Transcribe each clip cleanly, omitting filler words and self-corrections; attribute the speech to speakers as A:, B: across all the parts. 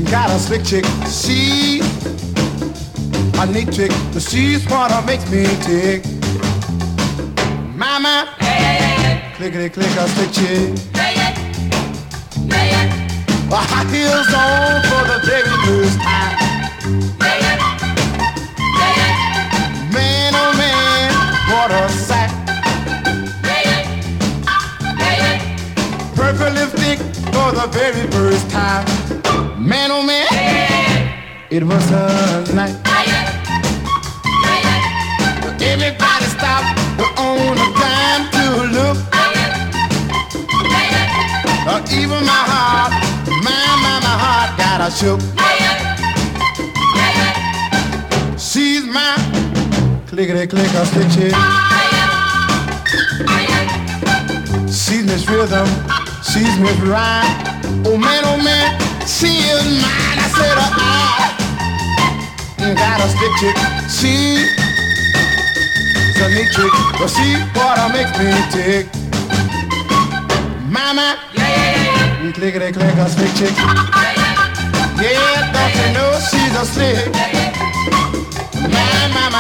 A: got a slick chick. She a neat chick. She's what makes me tick. Mama, clickety click, a slick chick. High heels on for the very first time. Man, oh man, what a sight. Purple lipstick for the very first time. Man, oh man, it was a night. Everybody stopped on a dime to look. Even my heart, my heart got a shook. She's my clickety clicker stick chick. She's Miss Rhythm, she's Miss Rhyme. Oh man, she is mine. I said I got a stick chick. She's a neat chick, but she what makes me tick. Mama, clickety clicker stick chick. Yeah, don't you know she's a slick. My,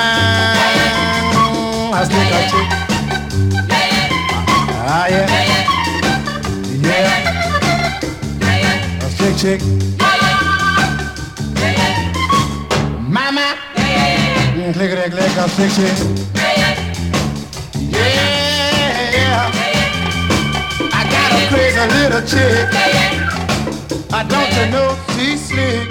A: I stick a chick. Ah, yeah. Yeah. A slick chick. Mama. Clickety click, a slick chick. Yeah. I got a crazy little chick. Don't you know she's slick.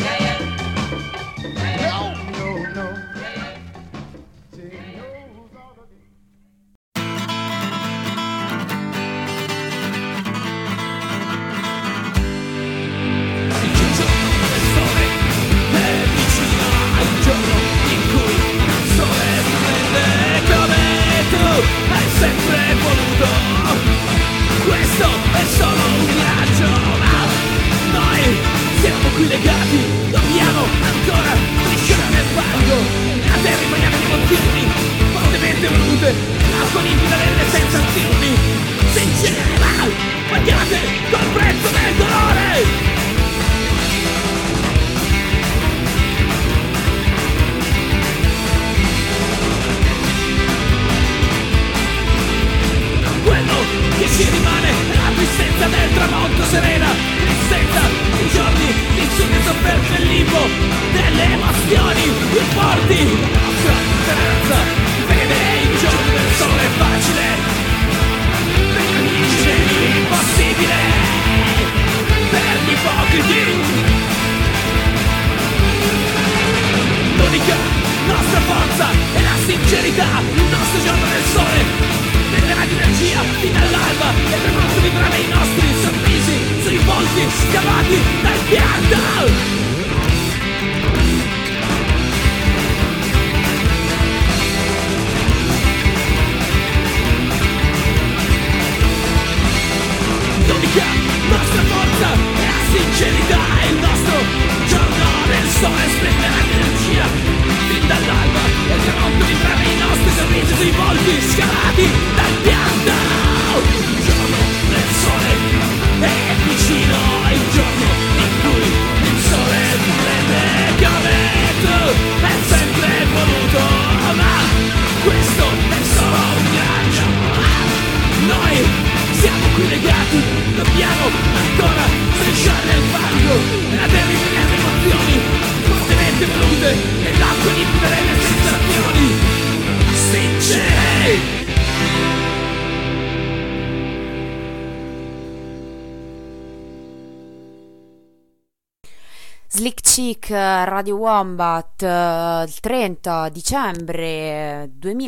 B: Slick Chick, Radio Wombat, il 30 dicembre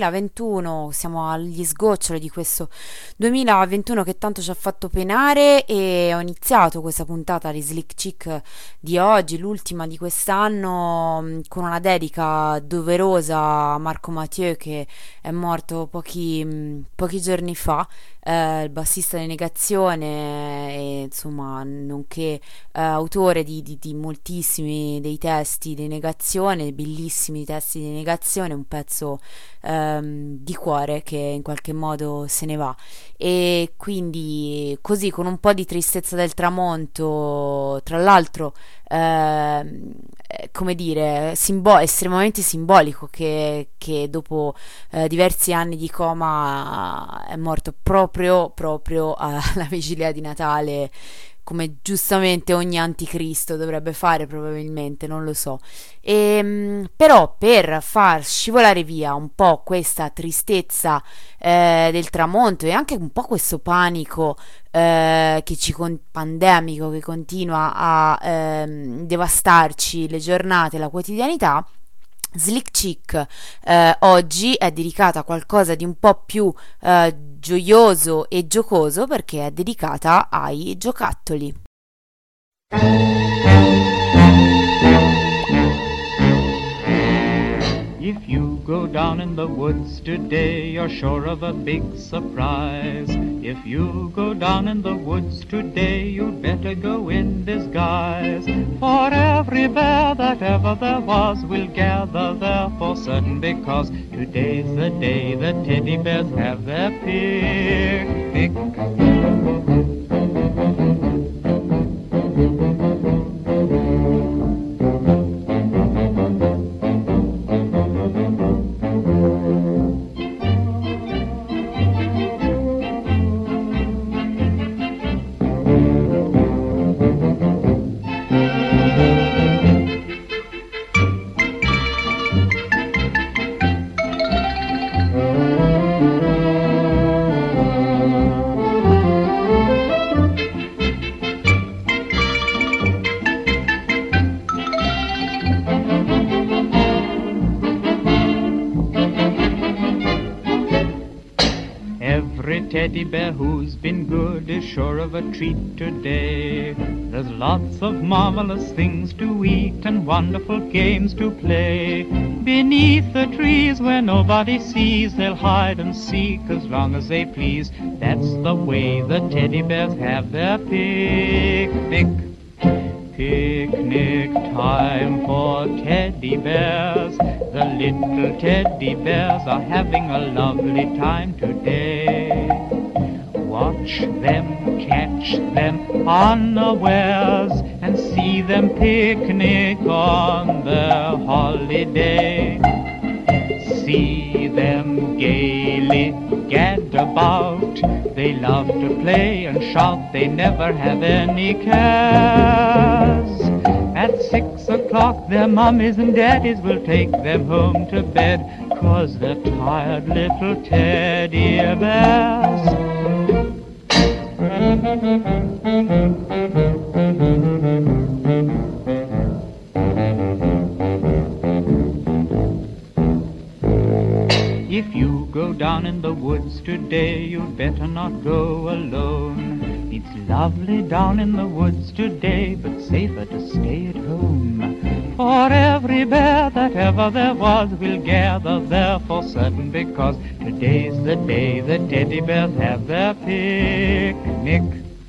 B: 2021, siamo agli sgoccioli di questo 2021 che tanto ci ha fatto penare, e ho iniziato questa puntata di Slick Chick di oggi, l'ultima di quest'anno, con una dedica doverosa a Marco Mathieu, che è morto pochi giorni fa, il bassista di Negazione, e insomma nonché autore di moltissimi dei testi di Negazione, bellissimi testi di Negazione, un pezzo di cuore che in qualche modo se ne va. E quindi così, con un po' di tristezza del tramonto, tra l'altro come dire, estremamente simbolico che dopo diversi anni di coma è morto proprio alla vigilia di Natale, come giustamente ogni anticristo dovrebbe fare, probabilmente, non lo so. Però per far scivolare via un po' questa tristezza del tramonto e anche un po' questo panico pandemico che continua a devastarci le giornate, la quotidianità, Slick Chick oggi è dedicata a qualcosa di un po' più gioioso e giocoso, perché è dedicata ai giocattoli.
C: If you go down in the woods today, you're sure of a big surprise. If you go down in the woods today, you'd better go in disguise. For every bear that ever there was will gather there for certain, because today's the day the teddy bears have their picnic. Teddy bear who's been good is sure of a treat today. There's lots of marvelous things to eat and wonderful games to play. Beneath the trees where nobody sees, they'll hide and seek as long as they please. That's the way the teddy bears have their picnic. Picnic time for teddy bears. The little teddy bears are having a lovely time today. Watch them, catch them unawares, and see them picnic on their holiday. See them gaily gad about, they love to play and shout, they never have any cares. At 6 o'clock their mummies and daddies will take them home to bed, 'cause they're tired little teddy bears. If you go down in the woods today, you'd better not go alone. It's lovely down in the woods today, but safer to stay at home. For every bear that ever there was will gather there for certain, because today's the day the teddy bears have their picnic.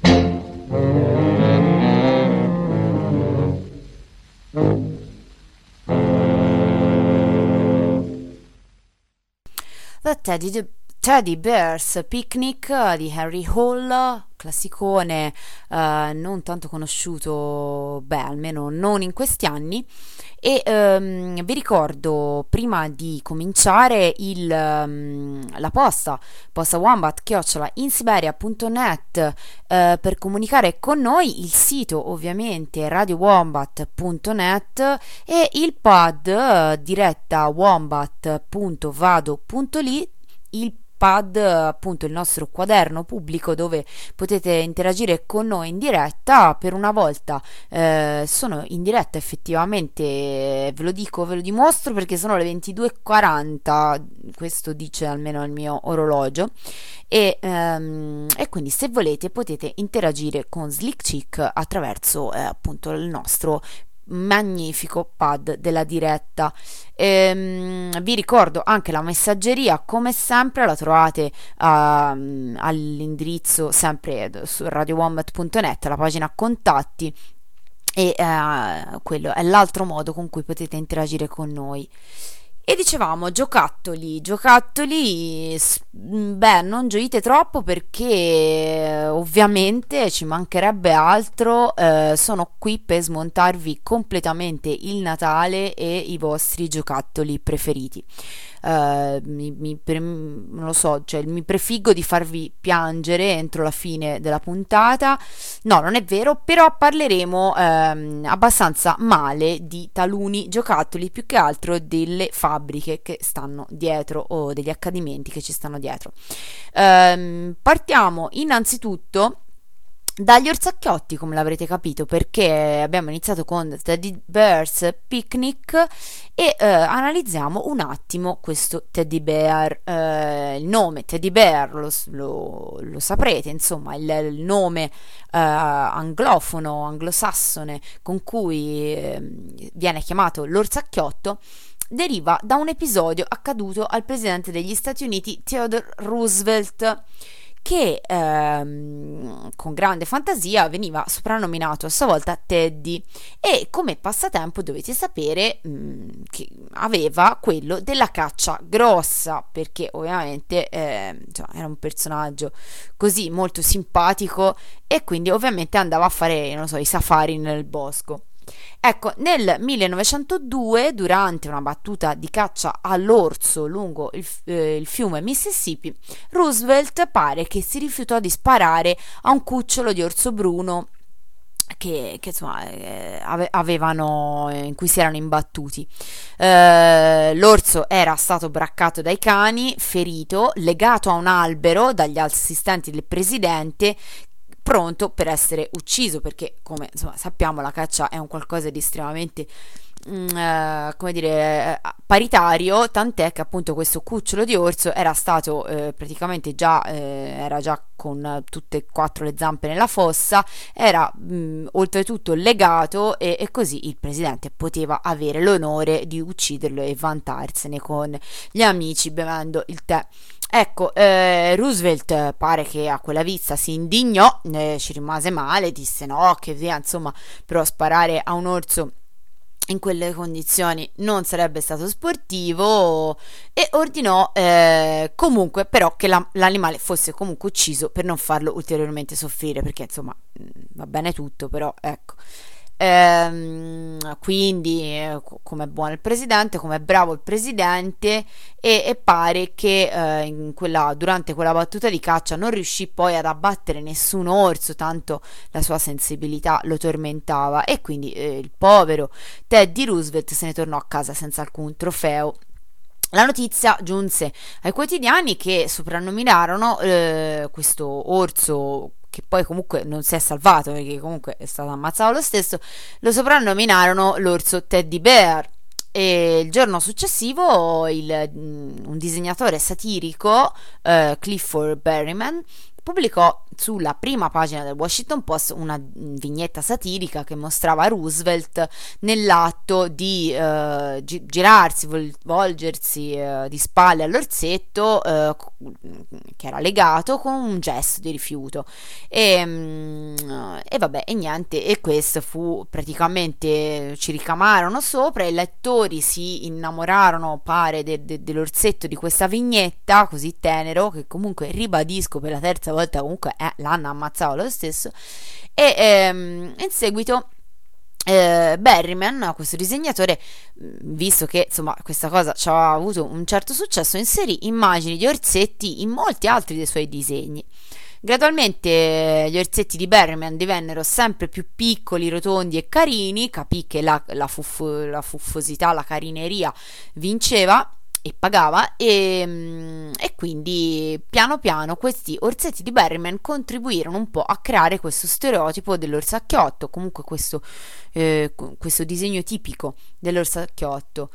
B: The Teddy Bears Picnic di Harry Hole, classicone non tanto conosciuto, almeno non in questi anni. E vi ricordo, prima di cominciare, la posta wombat@insiberia.net per comunicare con noi, il sito ovviamente radiowombat.net e il pad diretta wombat.vado.li, il pad, appunto il nostro quaderno pubblico dove potete interagire con noi in diretta. Per una volta sono in diretta effettivamente, ve lo dico, ve lo dimostro, perché sono le 22:40, questo dice almeno il mio orologio, e quindi se volete potete interagire con Slick Chick attraverso appunto il nostro magnifico pad della diretta. Vi ricordo anche la messaggeria, come sempre la trovate all'indirizzo sempre su radiowombat.net, la pagina contatti, e quello è l'altro modo con cui potete interagire con noi. E dicevamo giocattoli, beh, non gioite troppo perché ovviamente ci mancherebbe altro, sono qui per smontarvi completamente il Natale e i vostri giocattoli preferiti. Non lo so, cioè mi prefiggo di farvi piangere entro la fine della puntata. No, non è vero, però parleremo abbastanza male di taluni giocattoli, più che altro delle fabbriche che stanno dietro o degli accadimenti che ci stanno dietro. Partiamo innanzitutto dagli orsacchiotti, come l'avrete capito, perché abbiamo iniziato con Teddy Bear's Picnic e analizziamo un attimo questo Teddy Bear. Il nome Teddy Bear lo saprete, insomma, il nome anglofono, anglosassone con cui viene chiamato l'orsacchiotto deriva da un episodio accaduto al presidente degli Stati Uniti Theodore Roosevelt, che con grande fantasia veniva soprannominato a sua volta Teddy, e come passatempo dovete sapere che aveva quello della caccia grossa, perché ovviamente era un personaggio così molto simpatico e quindi ovviamente andava a fare, non so, i safari nel bosco. Ecco, nel 1902, durante una battuta di caccia all'orso lungo il fiume Mississippi, Roosevelt pare che si rifiutò di sparare a un cucciolo di orso bruno che insomma avevano, in cui si erano imbattuti. L'orso era stato braccato dai cani, ferito, legato a un albero dagli assistenti del presidente, pronto per essere ucciso, perché come insomma sappiamo la caccia è un qualcosa di estremamente come dire paritario, tant'è che appunto questo cucciolo di orso era stato praticamente era già con tutte e quattro le zampe nella fossa, era oltretutto legato e così il presidente poteva avere l'onore di ucciderlo e vantarsene con gli amici bevendo il tè. Ecco, Roosevelt pare che a quella vista si indignò, ci rimase male, disse no, che via, insomma, però sparare a un orso in quelle condizioni non sarebbe stato sportivo, e ordinò comunque però che l'animale fosse comunque ucciso per non farlo ulteriormente soffrire, perché insomma va bene tutto, però ecco. Quindi come buono il presidente, come bravo il presidente, e pare che durante quella battuta di caccia non riuscì poi ad abbattere nessun orso, tanto la sua sensibilità lo tormentava, e quindi il povero Teddy Roosevelt se ne tornò a casa senza alcun trofeo. La notizia giunse ai quotidiani, che soprannominarono questo orso, che poi comunque non si è salvato perché comunque è stato ammazzato lo stesso, lo soprannominarono l'orso Teddy Bear. E il giorno successivo un disegnatore satirico, Clifford Berryman, pubblicò sulla prima pagina del Washington Post una vignetta satirica che mostrava Roosevelt nell'atto di girarsi, volgersi di spalle all'orsetto che era legato, con un gesto di rifiuto, e vabbè, e niente, e questo fu praticamente, ci ricamarono sopra, i lettori si innamorarono, pare, dell'orsetto di questa vignetta così tenero, che comunque ribadisco per la terza volta comunque l'hanno ammazzato lo stesso, e in seguito Berryman, questo disegnatore, visto che insomma questa cosa ci aveva avuto un certo successo, inserì immagini di orsetti in molti altri dei suoi disegni. Gradualmente gli orsetti di Berryman divennero sempre più piccoli, rotondi e carini, capì che la fuffosità, la carineria vinceva e pagava, e quindi piano piano questi orsetti di Berryman contribuirono un po' a creare questo stereotipo dell'orsacchiotto, comunque questo disegno tipico dell'orsacchiotto.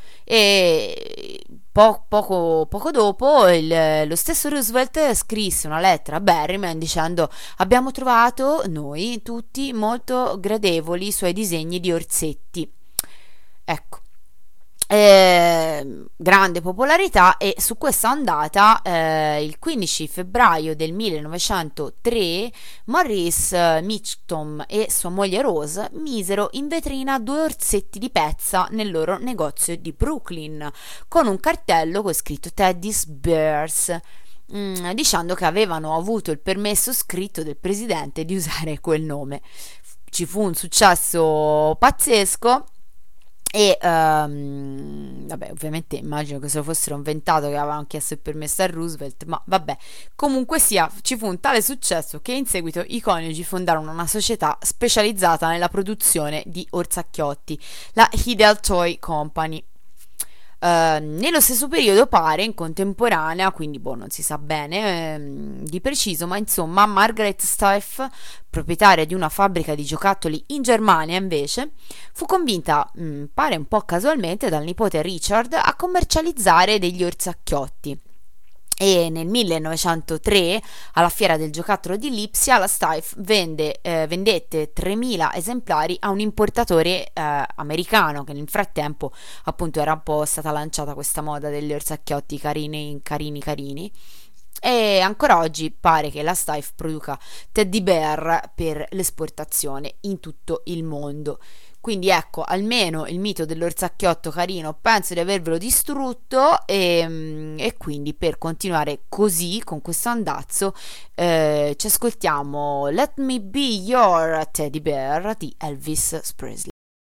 B: E poco dopo lo stesso Roosevelt scrisse una lettera a Berryman dicendo: abbiamo trovato noi tutti molto gradevoli i suoi disegni di orsetti. Ecco. grande popolarità, e su questa ondata il 15 febbraio del 1903 Maurice Mitchum e sua moglie Rose misero in vetrina 2 orsetti di pezza nel loro negozio di Brooklyn con un cartello con scritto Teddy's Bears, dicendo che avevano avuto il permesso scritto del presidente di usare quel nome. Ci fu un successo pazzesco e vabbè, ovviamente immagino che se lo fossero inventato, che avevano chiesto il permesso a Roosevelt, ma vabbè, comunque sia, ci fu un tale successo che in seguito i coniugi fondarono una società specializzata nella produzione di orsacchiotti, la Hidel Toy Company. Nello stesso periodo pare, in contemporanea, quindi non si sa bene di preciso, ma insomma Margaret Steiff, proprietaria di una fabbrica di giocattoli in Germania, invece fu convinta, pare un po' casualmente, dal nipote Richard a commercializzare degli orsacchiotti. E nel 1903 alla fiera del giocattolo di Lipsia la Steiff vendette 3.000 esemplari a un importatore americano, che nel frattempo appunto era un po' stata lanciata questa moda degli orsacchiotti carini, e ancora oggi pare che la Steiff produca teddy bear per l'esportazione in tutto il mondo. Quindi ecco, almeno il mito dell'orsacchiotto carino penso di avervelo distrutto, e quindi per continuare così con questo andazzo ci ascoltiamo Let Me Be Your Teddy Bear di Elvis Presley.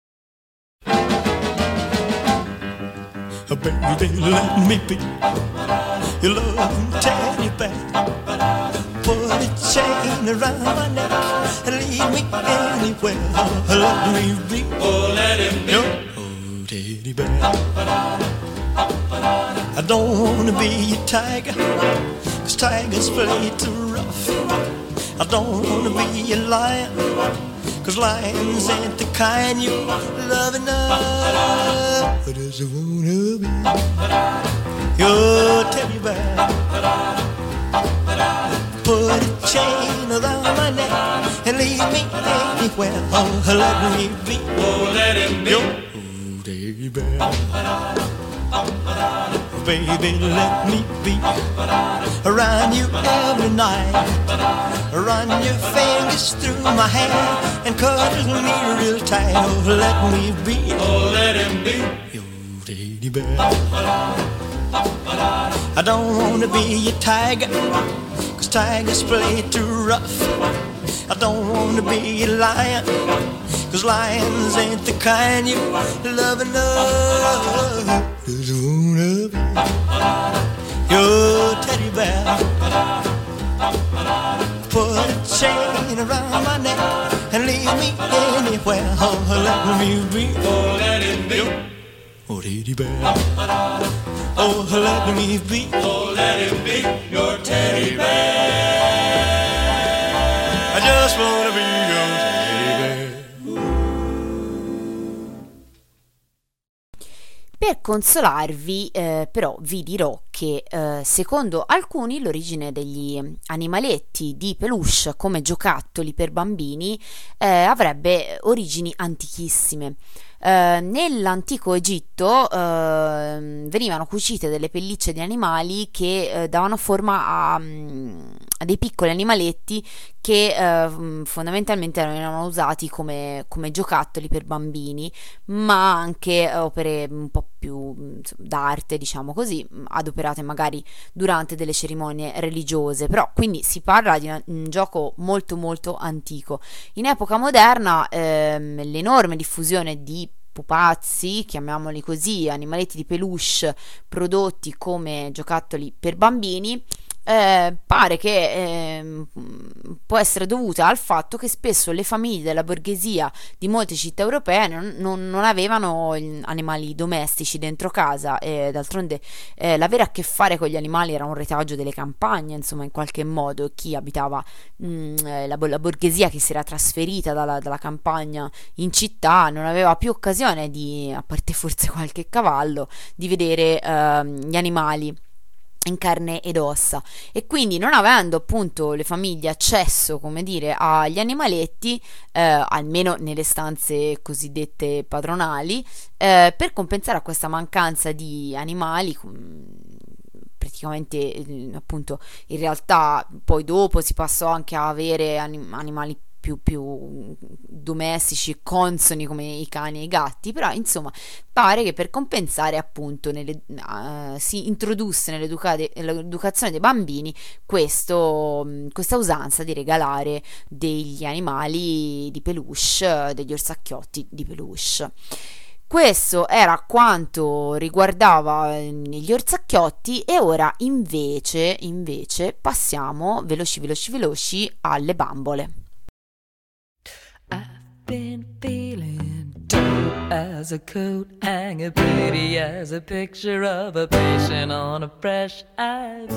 D: Baby, let me be your loving teddy bear. Put a chain around my neck and lead me anywhere. Let me be, let him be your teddy bear. I don't wanna be a tiger, 'cause tigers play too rough. I don't wanna be a lion, 'cause lions ain't the kind you love enough. I just wanna be your teddy bear. Put a chain around my neck and lead me anywhere. Oh, let me be, let him be your teddy bear. Baby, let me be around you every night. Run your fingers through my hair and cuddle me real tight. Oh, let me be, let him be your teddy bear. I don't wanna be a tiger, 'cause tigers play too rough. I don't wanna be a lion, 'cause lions ain't the kind you love enough. Just wanna be your teddy bear. Put a chain around my neck and lead me anywhere. Oh, let me be, let him be your teddy bear. Oh, let me be, let him be your teddy bear. I just wanna be your teddy bear.
B: Per consolarvi, però, vi dirò che secondo alcuni l'origine degli animaletti di peluche come giocattoli per bambini avrebbe origini antichissime. Nell'antico Egitto venivano cucite delle pellicce di animali che davano forma a dei piccoli animaletti che fondamentalmente erano usati come giocattoli per bambini, ma anche opere un po' più d'arte, diciamo così, adoperate magari durante delle cerimonie religiose. Però quindi si parla di un gioco molto molto antico. In epoca moderna l'enorme diffusione di pupazzi, chiamiamoli così, animaletti di peluche prodotti come giocattoli per bambini, pare che può essere dovuta al fatto che spesso le famiglie della borghesia di molte città europee non avevano animali domestici dentro casa, e d'altronde l'avere a che fare con gli animali era un retaggio delle campagne, insomma, in qualche modo. Chi abitava la borghesia che si era trasferita dalla campagna in città non aveva più occasione di, a parte forse qualche cavallo, di vedere gli animali. in carne ed ossa, e quindi non avendo appunto le famiglie accesso, come dire, agli animaletti, almeno nelle stanze cosiddette padronali, per compensare a questa mancanza di animali, praticamente appunto in realtà poi dopo si passò anche a avere animali più domestici, consoni, come i cani e i gatti, però insomma pare che per compensare appunto si introdusse nell'educazione dei bambini questa usanza di regalare degli animali di peluche, degli orsacchiotti di peluche. Questo era quanto riguardava gli orsacchiotti, e ora invece passiamo veloci alle bambole.
E: I've been feeling dope as a coat hanger, pretty as a picture of a patient on a fresh IV,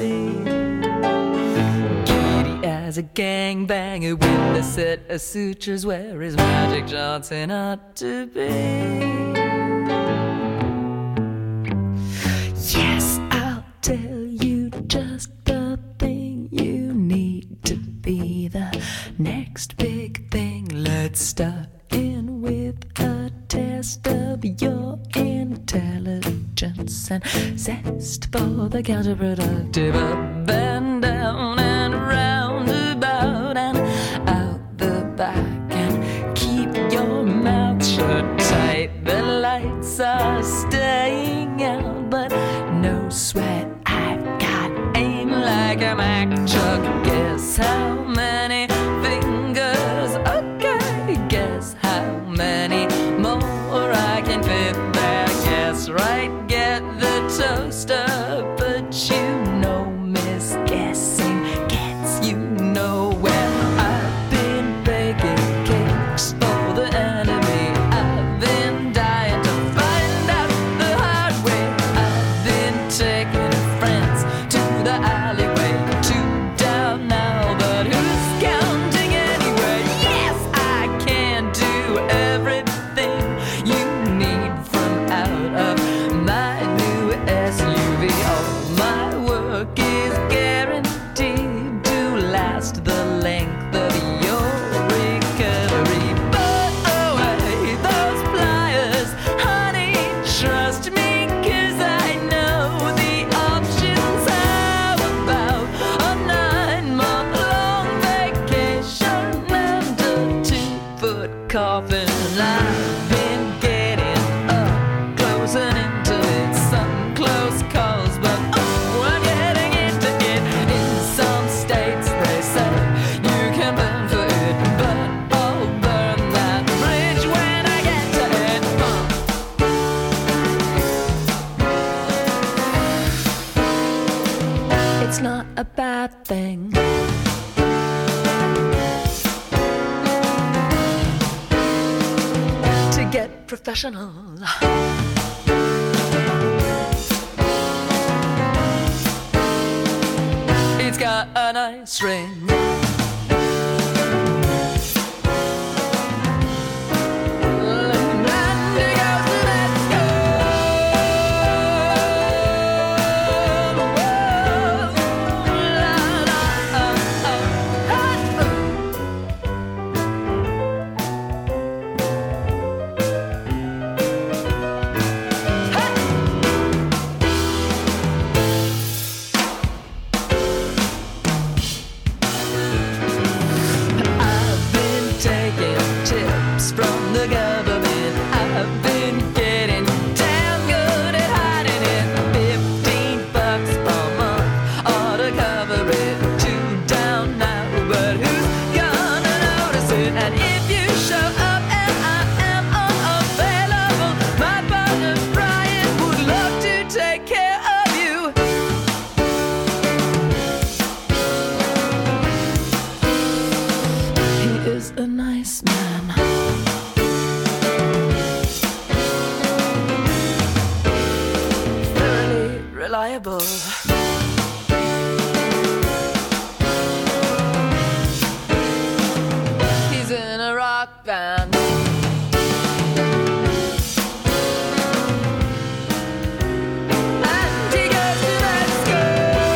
E: giddy as a gangbanger with a set of sutures where his Magic Johnson ought to be. Yes, I'll tell you just the thing you need to be the next big thing. Let's start in with a test of your intelligence and zest for the counterproductive. Up and down and round about and out the back, and keep your mouth shut tight. The lights are staying out, but no sweat. I've got aim like a Mack truck. Guess how many fingers? Okay, guess how many more I can fit back. Guess right, get the toaster, but you know misguessing gets you nowhere. I've been baking cakes for the enemy. I've been dying to find out the hard way. I've been taking friends to the alleyway, two down now, but who's counting anyway? Yes, I can do everything you need from out of my new SUV. All my work is guaranteed to last the length of your recovery. Put away those pliers, honey, trust me, 'cause I know the options. How about a 9-month-long vacation and a 2-foot coffin? I've been getting up close and intimate, some close calls, but I'm getting into it. In some states they say you can burn for it, but I'll burn that bridge when I get to it. It's not a bad thing to get professional. It's got a nice ring. I've been taking tips from the government. I've been getting damn good at hiding it. $15 per month ought to cover it. Two down now, but who's gonna notice it? And if you show up and I am unavailable, my partner Brian would love to take care of you. He is a nice man. Thoroughly reliable. He's in a rock band. And he goes to that school.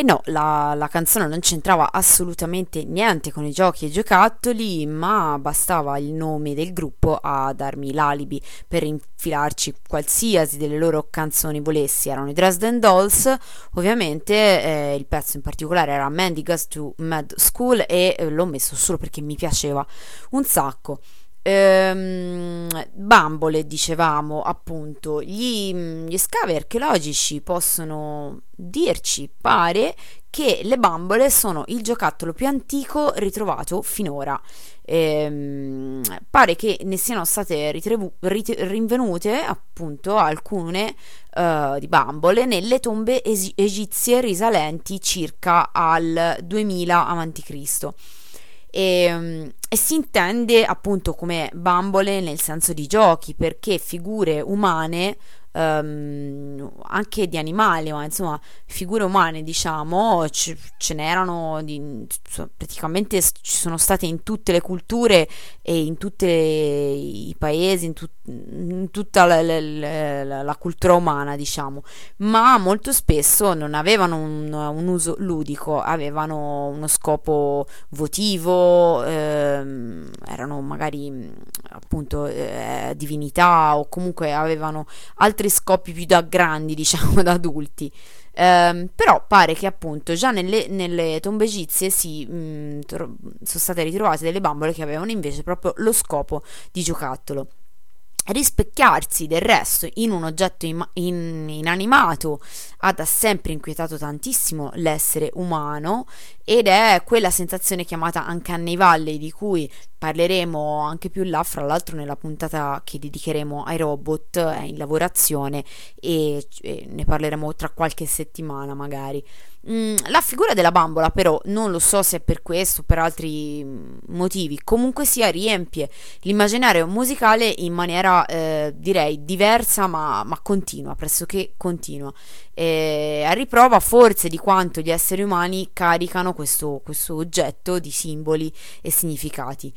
B: no, la canzone non c'entrava assolutamente niente con i giochi e i giocattoli, ma bastava il nome del gruppo a darmi l'alibi per infilarci qualsiasi delle loro canzoni volessi. Erano i Dresden Dolls, ovviamente, il pezzo in particolare era Mandy Goes to Mad School e l'ho messo solo perché mi piaceva un sacco. Bambole, dicevamo, appunto, gli scavi archeologici possono dirci, pare, che le bambole sono il giocattolo più antico ritrovato finora. Pare che ne siano state rinvenute appunto alcune di bambole nelle tombe egizie risalenti circa al 2000 a.C. E si intende appunto come bambole nel senso di giochi, perché figure umane, anche di animali, ma insomma figure umane, diciamo, ce n'erano praticamente, ci sono state in tutte le culture e in tutti i paesi, in tutta la cultura umana, diciamo, ma molto spesso non avevano un uso ludico, avevano uno scopo votivo, erano magari appunto divinità, o comunque avevano altri scopi più da grandi, diciamo, da adulti. Però pare che appunto già nelle tombe egizie sono state ritrovate delle bambole che avevano invece proprio lo scopo di giocattolo. Rispecchiarsi del resto in un oggetto inanimato ha da sempre inquietato tantissimo l'essere umano, ed è quella sensazione chiamata Uncanny Valley, di cui parleremo anche più là, fra l'altro nella puntata che dedicheremo ai robot, è in lavorazione e ne parleremo tra qualche settimana magari. La figura della bambola però, non lo so se è per questo o per altri motivi, comunque sia riempie l'immaginario musicale in maniera direi diversa ma continua, pressoché continua, a riprova forse di quanto gli esseri umani caricano questo oggetto di simboli e significati.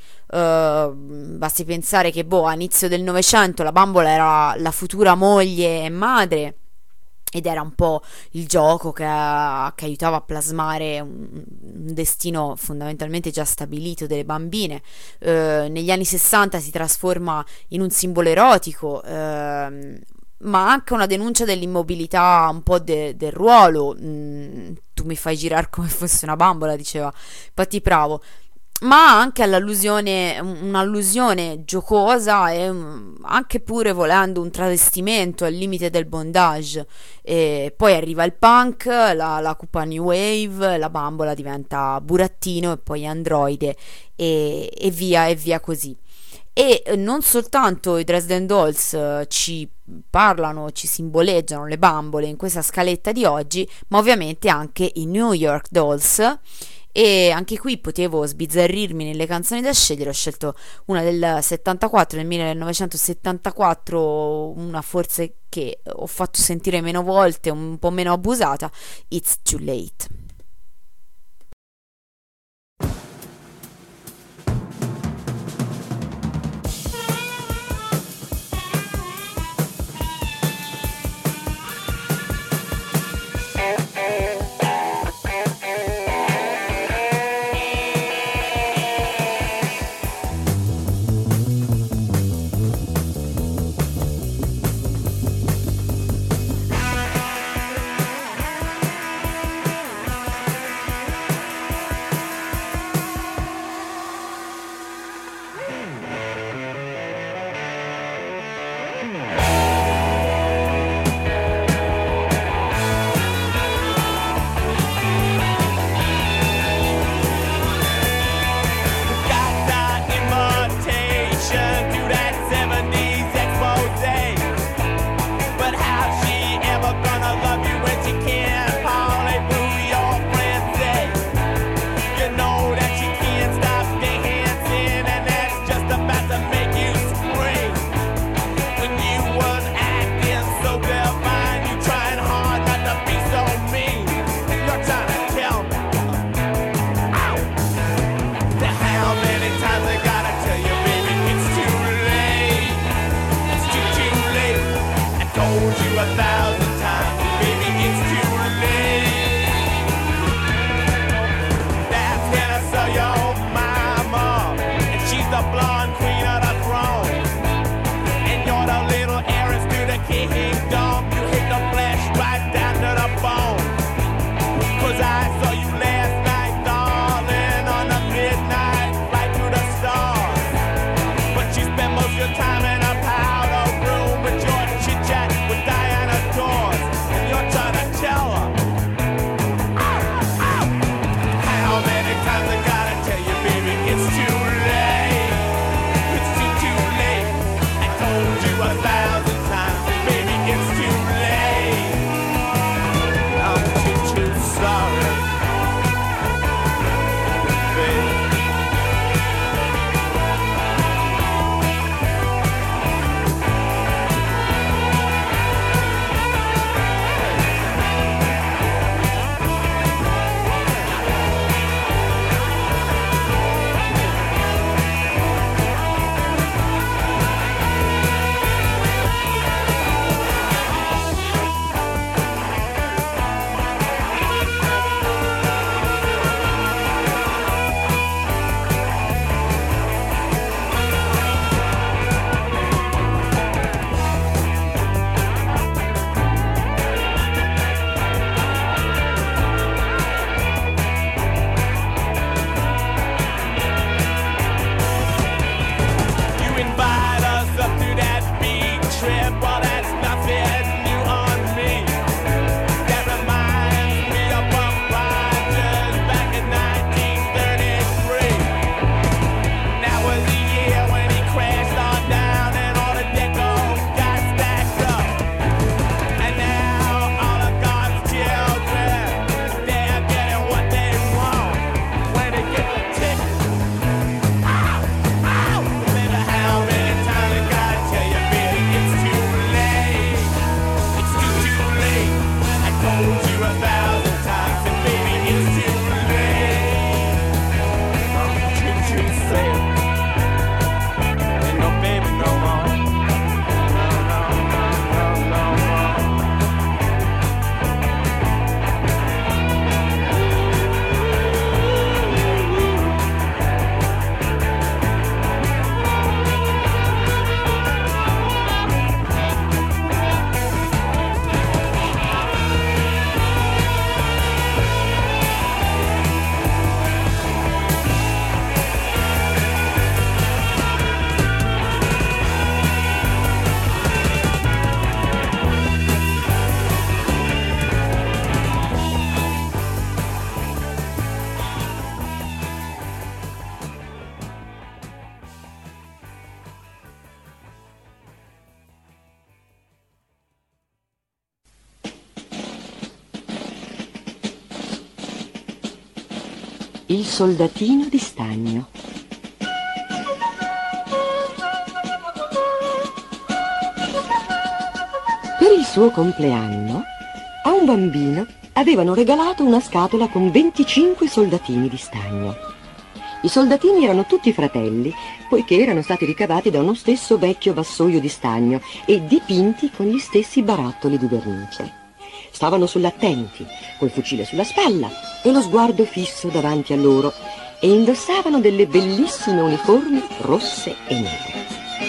B: Basti pensare che a inizio del Novecento la bambola era la futura moglie e madre, ed era un po' il gioco che aiutava a plasmare un destino fondamentalmente già stabilito delle bambine. Negli anni 60 si trasforma in un simbolo erotico, ma anche una denuncia dell'immobilità un po' del ruolo. Tu mi fai girare come fosse una bambola, diceva Patti Bravo, ma anche un'allusione giocosa e anche pure volendo un travestimento al limite del bondage. E poi arriva il punk, la cupa new wave, la bambola diventa burattino e poi androide e via così. E non soltanto i Dresden Dolls ci parlano, ci simboleggiano le bambole in questa scaletta di oggi, ma ovviamente anche i New York Dolls. E anche qui potevo sbizzarrirmi nelle canzoni da scegliere, ho scelto una del 74, del 1974, una forse che ho fatto sentire meno volte, un po' meno abusata, It's Too Late.
A: you 1,000 times, and baby, it's too late. I'm too sorry, baby.
F: Il soldatino di stagno. Per il suo compleanno, a un bambino avevano regalato una scatola con 25 soldatini di stagno. I soldatini erano tutti fratelli, poiché erano stati ricavati da uno stesso vecchio vassoio di stagno e dipinti con gli stessi barattoli di vernice. Stavano sull'attenti, col fucile sulla spalla e lo sguardo fisso davanti a loro, e indossavano delle bellissime uniformi rosse e nere.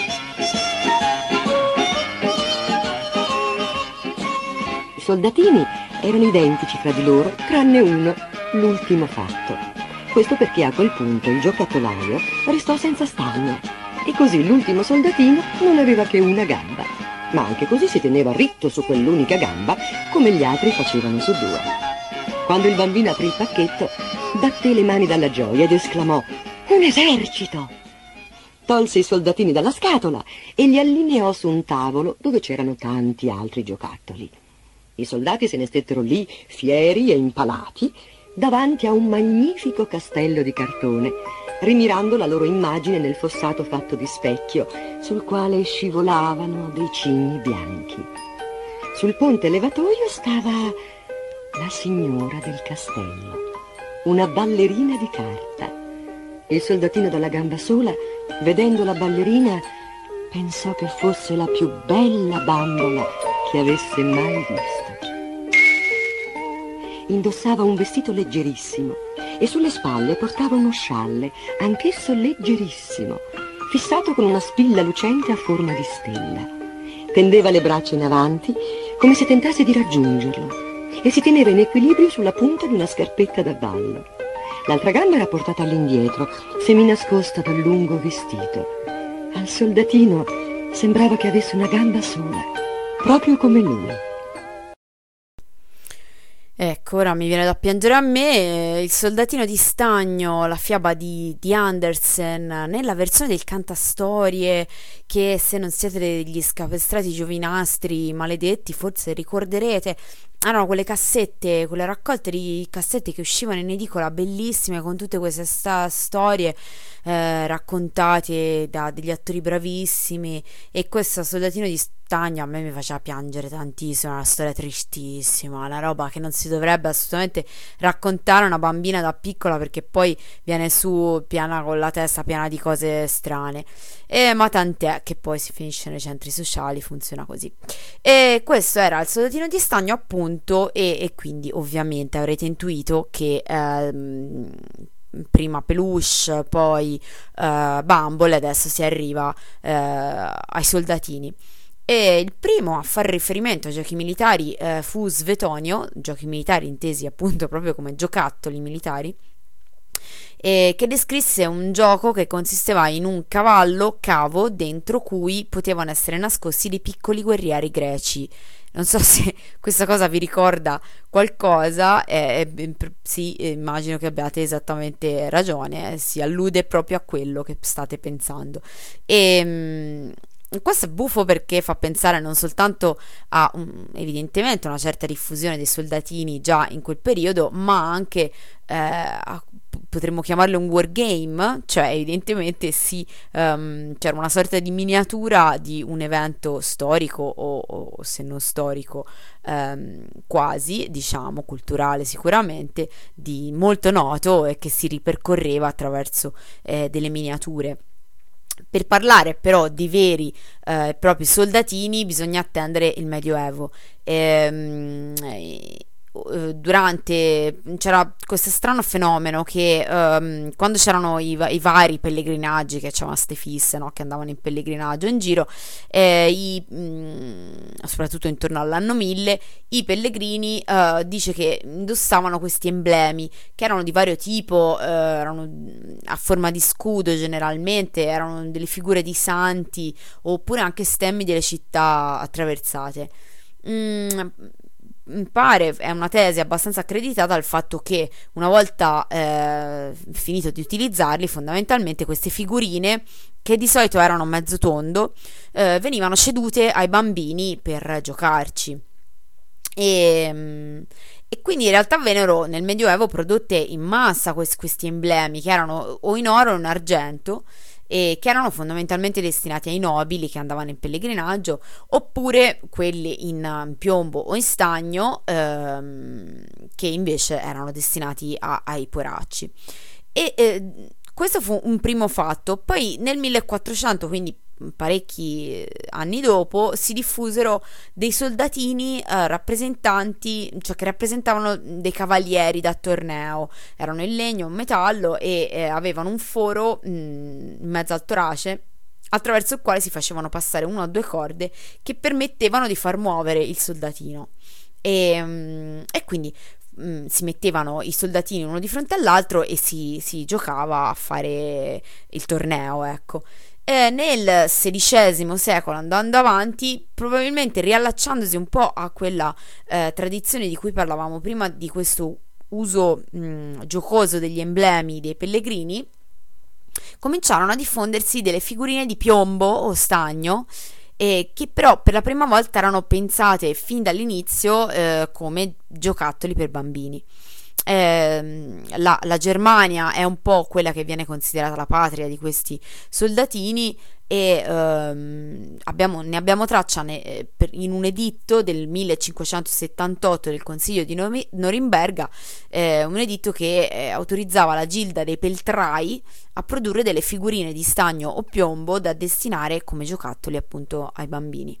F: I soldatini erano identici fra di loro, tranne uno, l'ultimo fatto. Questo perché a quel punto il giocattolaio restò senza stagno, e così l'ultimo soldatino non aveva che una gamba. Ma anche così si teneva ritto su quell'unica gamba, come gli altri facevano su due. Quando il bambino aprì il pacchetto, batté le mani dalla gioia ed esclamò: «Un esercito!» Tolse i soldatini dalla scatola e li allineò su un tavolo dove c'erano tanti altri giocattoli. I soldati se ne stettero lì, fieri e impalati, davanti a un magnifico castello di cartone, rimirando la loro immagine nel fossato fatto di specchio, sul quale scivolavano dei cigni bianchi. Sul ponte levatoio stava la signora del castello, una ballerina di carta. Il soldatino dalla gamba sola, vedendo la ballerina, pensò che fosse la più bella bambola che avesse mai visto. Indossava un vestito leggerissimo e sulle spalle portava uno scialle, anch'esso leggerissimo, fissato con una spilla lucente a forma di stella. Tendeva le braccia in avanti come se tentasse di raggiungerlo e si teneva in equilibrio sulla punta di una scarpetta da ballo. L'altra gamba era portata all'indietro, seminascosta dal lungo vestito. Al soldatino sembrava che avesse una gamba sola, proprio come lui.
B: Ecco, ora mi viene da piangere a me. Il soldatino di stagno, la fiaba di Andersen, nella versione del cantastorie, che se non siete degli scapestrati giovinastri maledetti, forse ricorderete. Erano quelle cassette, quelle raccolte di cassette che uscivano in edicola, bellissime, con tutte queste storie raccontate da degli attori bravissimi. E questo soldatino di stagno a me mi faceva piangere tantissimo, una storia tristissima, una roba che non si dovrebbe assolutamente raccontare a una bambina da piccola, perché poi viene su piena, con la testa piena di cose strane. Ma tant'è, che poi si finisce nei centri sociali, funziona così. E questo era il soldatino di stagno, appunto, e quindi ovviamente avrete intuito che prima Peluche, poi Bumble, adesso si arriva ai soldatini. E il primo a fare riferimento ai giochi militari fu Svetonio, giochi militari intesi appunto proprio come giocattoli militari, che descrisse un gioco che consisteva in un cavallo cavo dentro cui potevano essere nascosti dei piccoli guerrieri greci. Non so se questa cosa vi ricorda qualcosa, sì, immagino che abbiate esattamente ragione, si allude proprio a quello che state pensando. Questo è buffo perché fa pensare non soltanto a evidentemente una certa diffusione dei soldatini già in quel periodo, ma anche potremmo chiamarlo un wargame, cioè evidentemente c'era una sorta di miniatura di un evento storico o se non storico quasi, diciamo, culturale sicuramente, di molto noto e che si ripercorreva attraverso delle miniature. Per parlare però di veri propri soldatini bisogna attendere il Medioevo. C'era questo strano fenomeno che quando c'erano i vari pellegrinaggi, che c'erano ste fisse, no? Che andavano in pellegrinaggio in giro, soprattutto intorno all'anno 1000, i pellegrini dice che indossavano questi emblemi che erano di vario tipo, erano a forma di scudo generalmente, erano delle figure di santi oppure anche stemmi delle città attraversate. Pare, è una tesi abbastanza accreditata, il fatto che una volta finito di utilizzarli, fondamentalmente queste figurine, che di solito erano mezzo tondo, venivano cedute ai bambini per giocarci. E quindi in realtà vennero nel Medioevo prodotte in massa questi emblemi, che erano o in oro o in argento, e che erano fondamentalmente destinati ai nobili che andavano in pellegrinaggio, oppure quelli in piombo o in stagno, che invece erano destinati ai poracci. Questo fu un primo fatto. Poi nel 1400, quindi parecchi anni dopo, si diffusero dei soldatini rappresentanti, cioè che rappresentavano dei cavalieri da torneo. Erano in legno, in metallo e avevano un foro in mezzo al torace, attraverso il quale si facevano passare una o due corde che permettevano di far muovere il soldatino. E quindi si mettevano i soldatini uno di fronte all'altro e si giocava a fare il torneo, ecco. Nel XVI secolo, andando avanti, probabilmente riallacciandosi un po' a quella tradizione di cui parlavamo prima, di questo uso giocoso degli emblemi dei pellegrini, cominciarono a diffondersi delle figurine di piombo o stagno, che però per la prima volta erano pensate fin dall'inizio come giocattoli per bambini. La Germania è un po' quella che viene considerata la patria di questi soldatini e ne abbiamo traccia in un editto del 1578 del Consiglio di Norimberga, un editto che autorizzava la gilda dei peltrai a produrre delle figurine di stagno o piombo da destinare come giocattoli appunto ai bambini.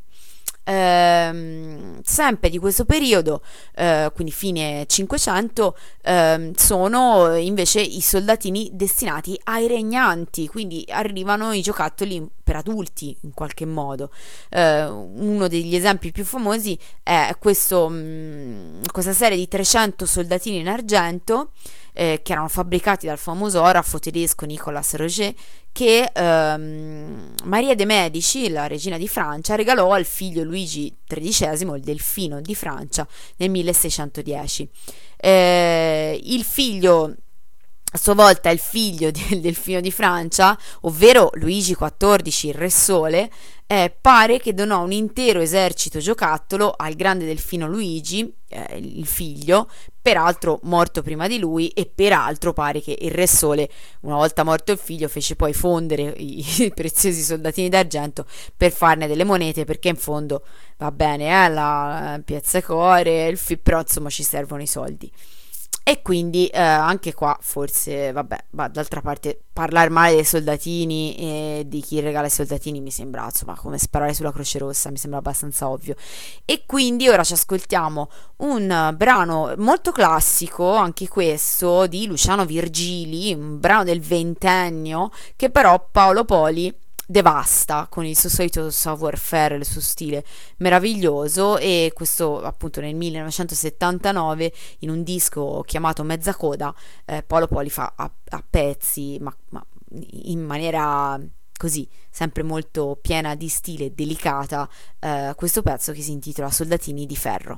B: Sempre di questo periodo, quindi fine 500, sono invece i soldatini destinati ai regnanti, quindi arrivano i giocattoli per adulti in qualche modo. Uno degli esempi più famosi è questa serie di 300 soldatini in argento, che erano fabbricati dal famoso orafo tedesco Nicolas Roger, che Maria de' Medici, la regina di Francia, regalò al figlio Luigi XIII, il delfino di Francia, nel 1610. Il figlio, a sua volta, il figlio del delfino di Francia, ovvero Luigi XIV, il Re Sole, pare che donò un intero esercito giocattolo al grande delfino Luigi, il figlio, peraltro morto prima di lui, e peraltro pare che il Re Sole, una volta morto il figlio, fece poi fondere i preziosi soldatini d'argento per farne delle monete, perché in fondo va bene la piazzacore, però insomma ci servono i soldi. E quindi anche qua forse, vabbè, ma d'altra parte parlare male dei soldatini e di chi regala i soldatini mi sembra, insomma, come sparare sulla Croce Rossa, mi sembra abbastanza ovvio. E quindi ora ci ascoltiamo un brano molto classico, anche questo, di Luciano Virgili, un brano del ventennio che però Paolo Poli devasta con il suo solito savoir-faire, il suo stile meraviglioso, e questo appunto nel 1979 in un disco chiamato Mezza Coda Paolo Poli fa a pezzi, ma in maniera così sempre molto piena di stile e delicata, questo pezzo che si intitola Soldatini di ferro.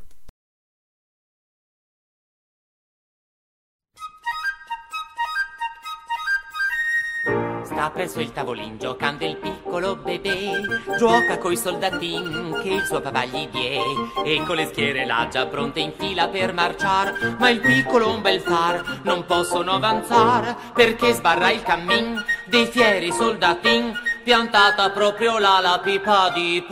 G: Sta presso il tavolin giocando il piccolo bebè, gioca coi soldatin che il suo papà gli die, e con le schiere là già pronte in fila per marciar, ma il piccolo un bel far non possono avanzar, perché sbarra il cammin dei fieri soldatin, piantata proprio là la pipa di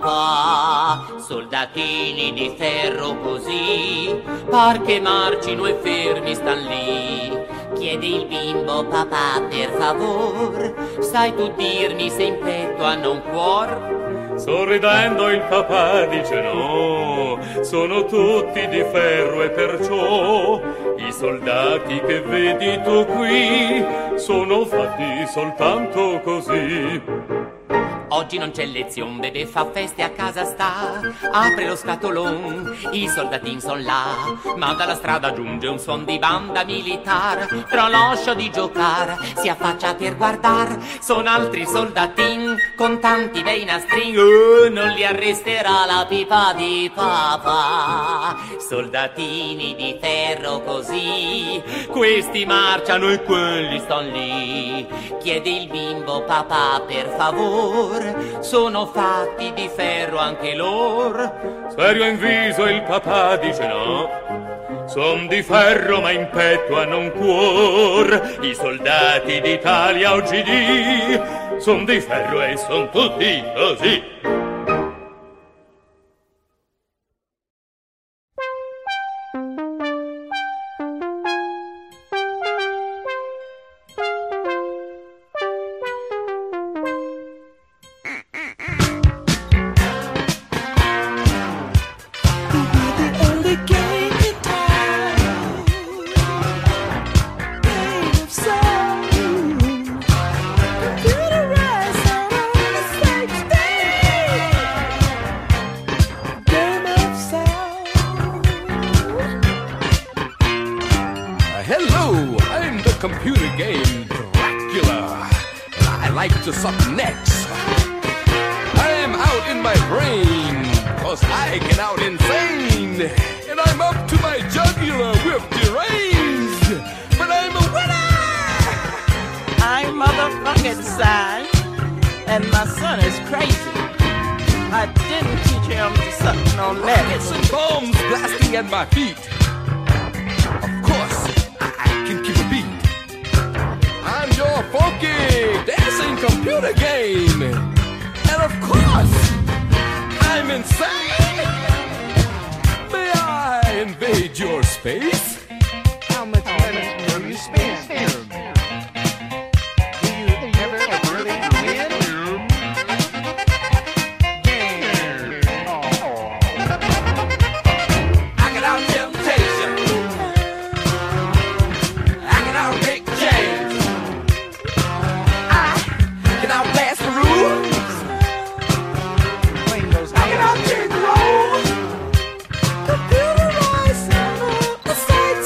G: papà. Soldatini di ferro così, par che marcino e fermi stan lì. Chiede il bimbo: papà, per favor, sai tu dirmi se in petto hanno un cuor?
H: Sorridendo il papà dice: no, sono tutti di ferro, e perciò i soldati che vedi tu qui sono fatti soltanto così.
G: Oggi non c'è lezione, bebè fa feste a casa sta, apre lo scatolon, i soldatin son là, ma dalla strada giunge un suon di banda militar, tralascia di giocar, si affaccia per guardar, son altri soldatin con tanti bei nastrin, non li arresterà la pipa di papà. Soldatini di ferro così, questi marciano e quelli stan lì. Chiede il bimbo: papà, per favor, sono fatti di ferro anche loro?
H: Serio in viso il papà dice: no, son di ferro ma in petto hanno un cuor. I soldati d'Italia oggi son di ferro e son tutti così.
D: Computerized,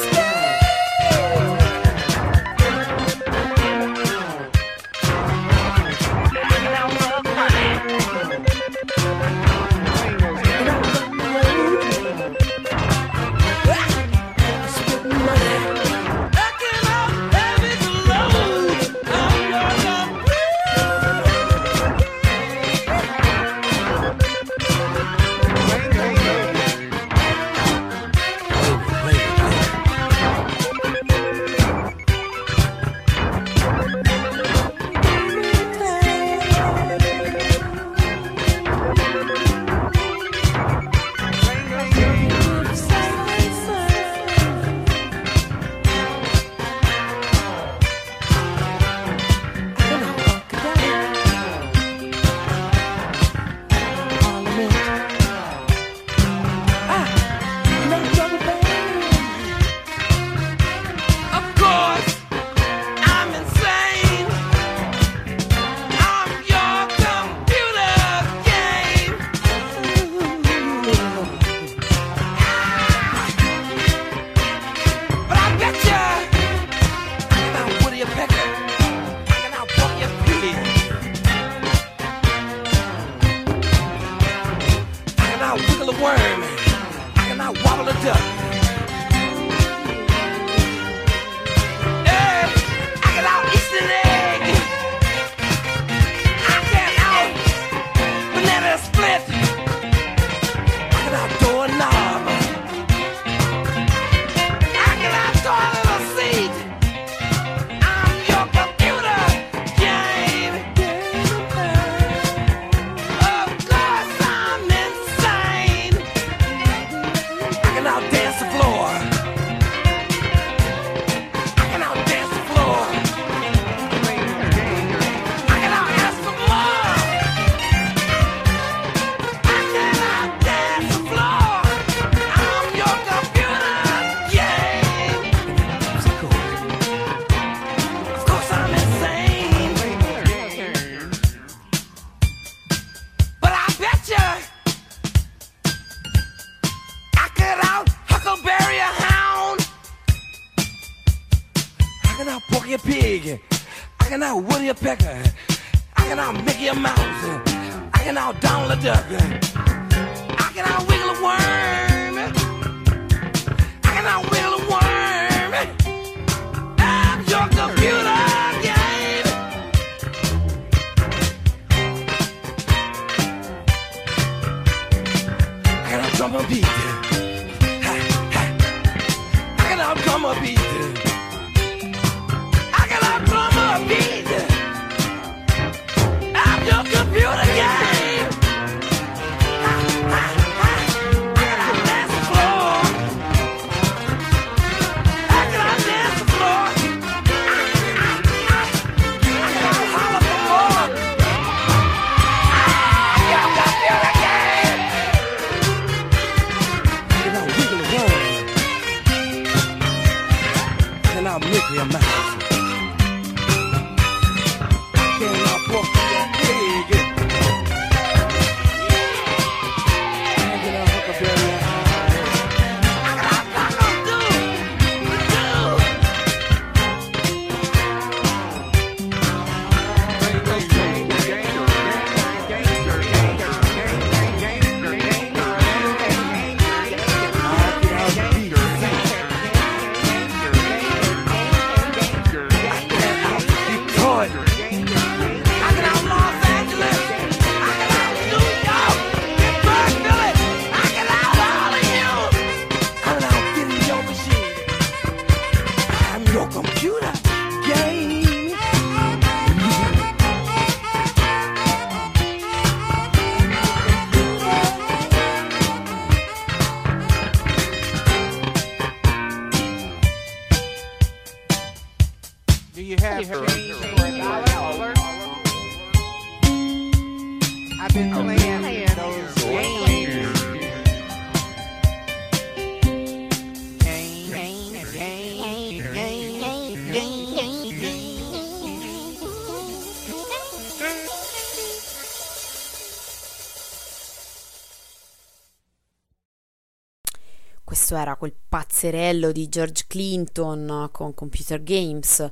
B: Questo era quel pazzerello di George Clinton con Computer Games,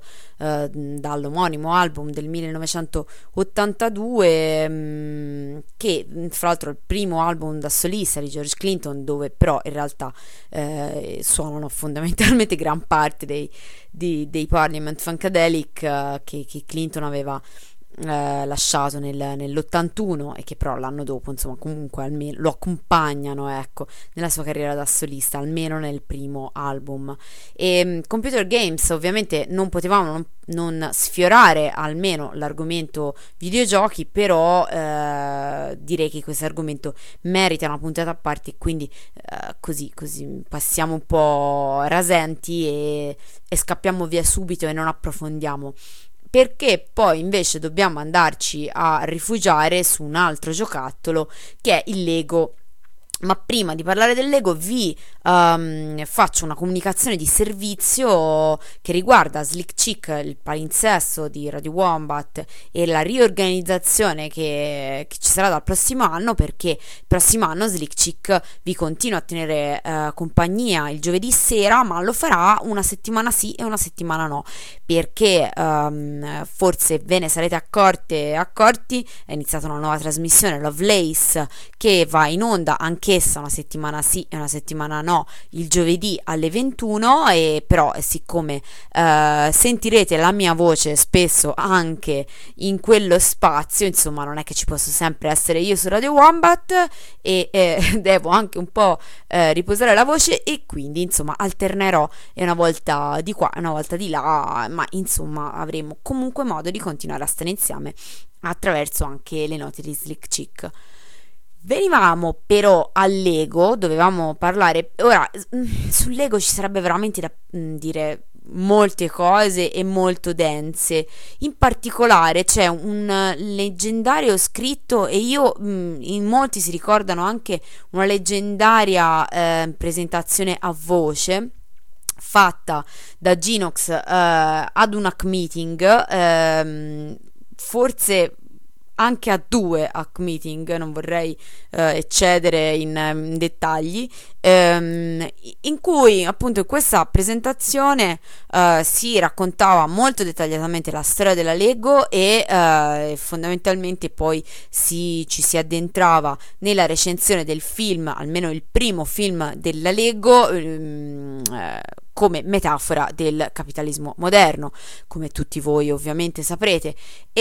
B: dall'omonimo album del 1982, che fra l'altro è il primo album da solista di George Clinton, dove però in realtà suonano fondamentalmente gran parte dei Parliament Funkadelic che Clinton aveva lasciato nell'81 e che però l'anno dopo insomma comunque almeno lo accompagnano, ecco, nella sua carriera da solista, almeno nel primo album. E Computer Games ovviamente non potevamo non sfiorare almeno l'argomento videogiochi, però direi che questo argomento merita una puntata a parte, quindi così passiamo un po' rasenti e scappiamo via subito e non approfondiamo perché poi invece dobbiamo andarci a rifugiare su un altro giocattolo che è il Lego. Ma prima di parlare del Lego vi faccio una comunicazione di servizio che riguarda Slick Chick, il palinsesto di Radio Wombat, e la riorganizzazione che ci sarà dal prossimo anno, perché il prossimo anno Slick Chick vi continua a tenere compagnia il giovedì sera, ma lo farà una settimana sì e una settimana no, perché forse ve ne sarete accorti, è iniziata una nuova trasmissione, Lovelace, che va in onda anch'essa una settimana sì e una settimana no, il giovedì alle 21, e però siccome sentirete la mia voce spesso anche in quello spazio, insomma non è che ci posso sempre essere io su Radio Wombat, e devo anche un po' riposare la voce, e quindi insomma alternerò, e una volta di qua e una volta di là, ma insomma avremo comunque modo di continuare a stare insieme attraverso anche le note di Slick Chick. Venivamo però al Lego, dovevamo parlare ora sul Lego, ci sarebbe veramente da dire molte cose e molto dense. In particolare c'è un leggendario scritto, e io in molti si ricordano anche una leggendaria presentazione a voce fatta da Genox ad un hack meeting, forse anche a 2 hack meeting, non vorrei eccedere in dettagli, in cui appunto in questa presentazione si raccontava molto dettagliatamente la storia della Lego, e fondamentalmente poi ci si addentrava nella recensione del film, almeno il primo film della Lego, come metafora del capitalismo moderno, come tutti voi ovviamente saprete.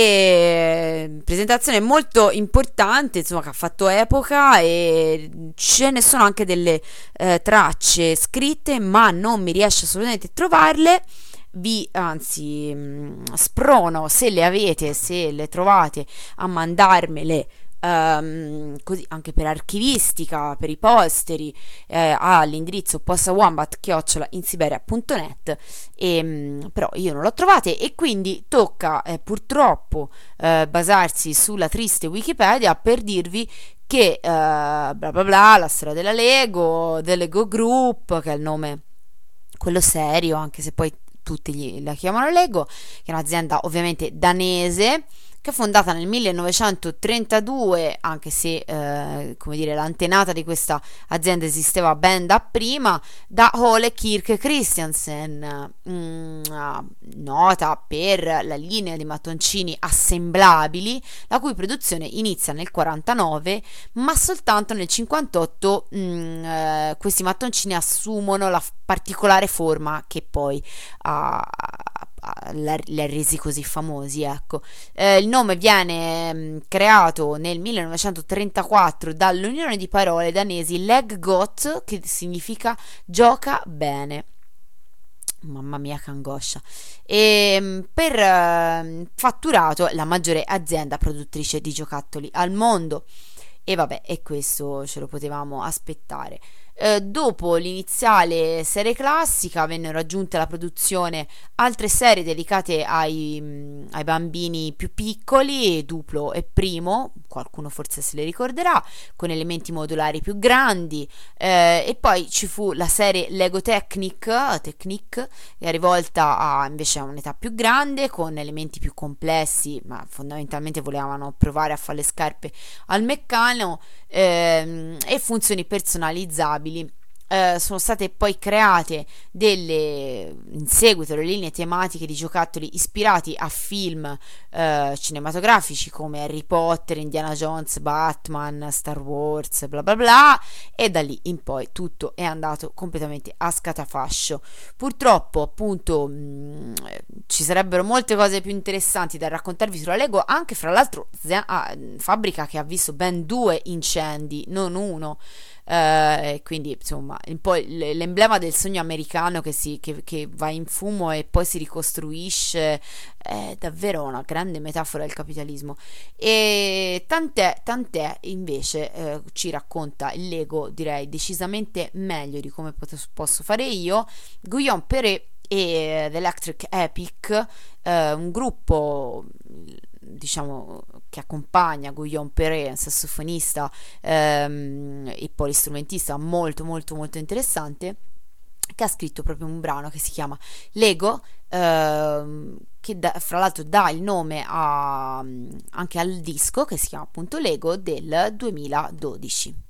B: E presentazione molto importante, insomma, che ha fatto epoca, e ce ne sono anche delle tracce scritte, ma non mi riesce assolutamente a trovarle. Anzi, sprono, se le avete, se le trovate, a mandarmele, così anche per archivistica, per i posteri, all'indirizzo postawombat@insiberia.net, però io non l'ho trovate, e quindi tocca purtroppo basarsi sulla triste Wikipedia per dirvi che bla bla bla, la storia della Lego, The Lego Group, che è il nome quello serio, anche se poi tutti la chiamano Lego, che è un'azienda ovviamente danese, che è fondata nel 1932, anche se come dire, l'antenata di questa azienda esisteva ben da prima, da Ole Kirk Christiansen, nota per la linea di mattoncini assemblabili, la cui produzione inizia nel 49, ma soltanto nel 58 questi mattoncini assumono la particolare forma che poi li ha resi così famosi, ecco. Il nome viene creato nel 1934 dall'unione di parole danesi leg godt, che significa gioca bene. Mamma mia, che angoscia. E per fatturato la maggiore azienda produttrice di giocattoli al mondo. E vabbè, e questo ce lo potevamo aspettare. Dopo l'iniziale serie classica vennero aggiunte alla produzione altre serie dedicate ai bambini più piccoli, Duplo e Primo, qualcuno forse se le ricorderà, con elementi modulari più grandi, e poi ci fu la serie Lego Technic, che è rivolta invece a un'età più grande, con elementi più complessi, ma fondamentalmente volevano provare a fare le scarpe al meccano, e funzioni personalizzabili. Sono state poi create in seguito le linee tematiche di giocattoli ispirati a film cinematografici come Harry Potter, Indiana Jones, Batman, Star Wars, bla bla bla, e da lì in poi tutto è andato completamente a scatafascio. Purtroppo appunto ci sarebbero molte cose più interessanti da raccontarvi sulla Lego, anche fra l'altro fabbrica che ha visto ben 2 incendi, non uno, quindi insomma un po' l'emblema del sogno americano che va in fumo e poi si ricostruisce, è davvero una grande metafora del capitalismo. E tant'è invece, ci racconta il Lego, direi decisamente meglio di come posso fare io, Guillaume Perret e The Electric Epic, un gruppo diciamo che accompagna Guillaume Perret, un sassofonista e polistrumentista molto molto molto interessante, che ha scritto proprio un brano che si chiama Lego, che fra l'altro dà il nome anche al disco, che si chiama appunto Lego, del 2012.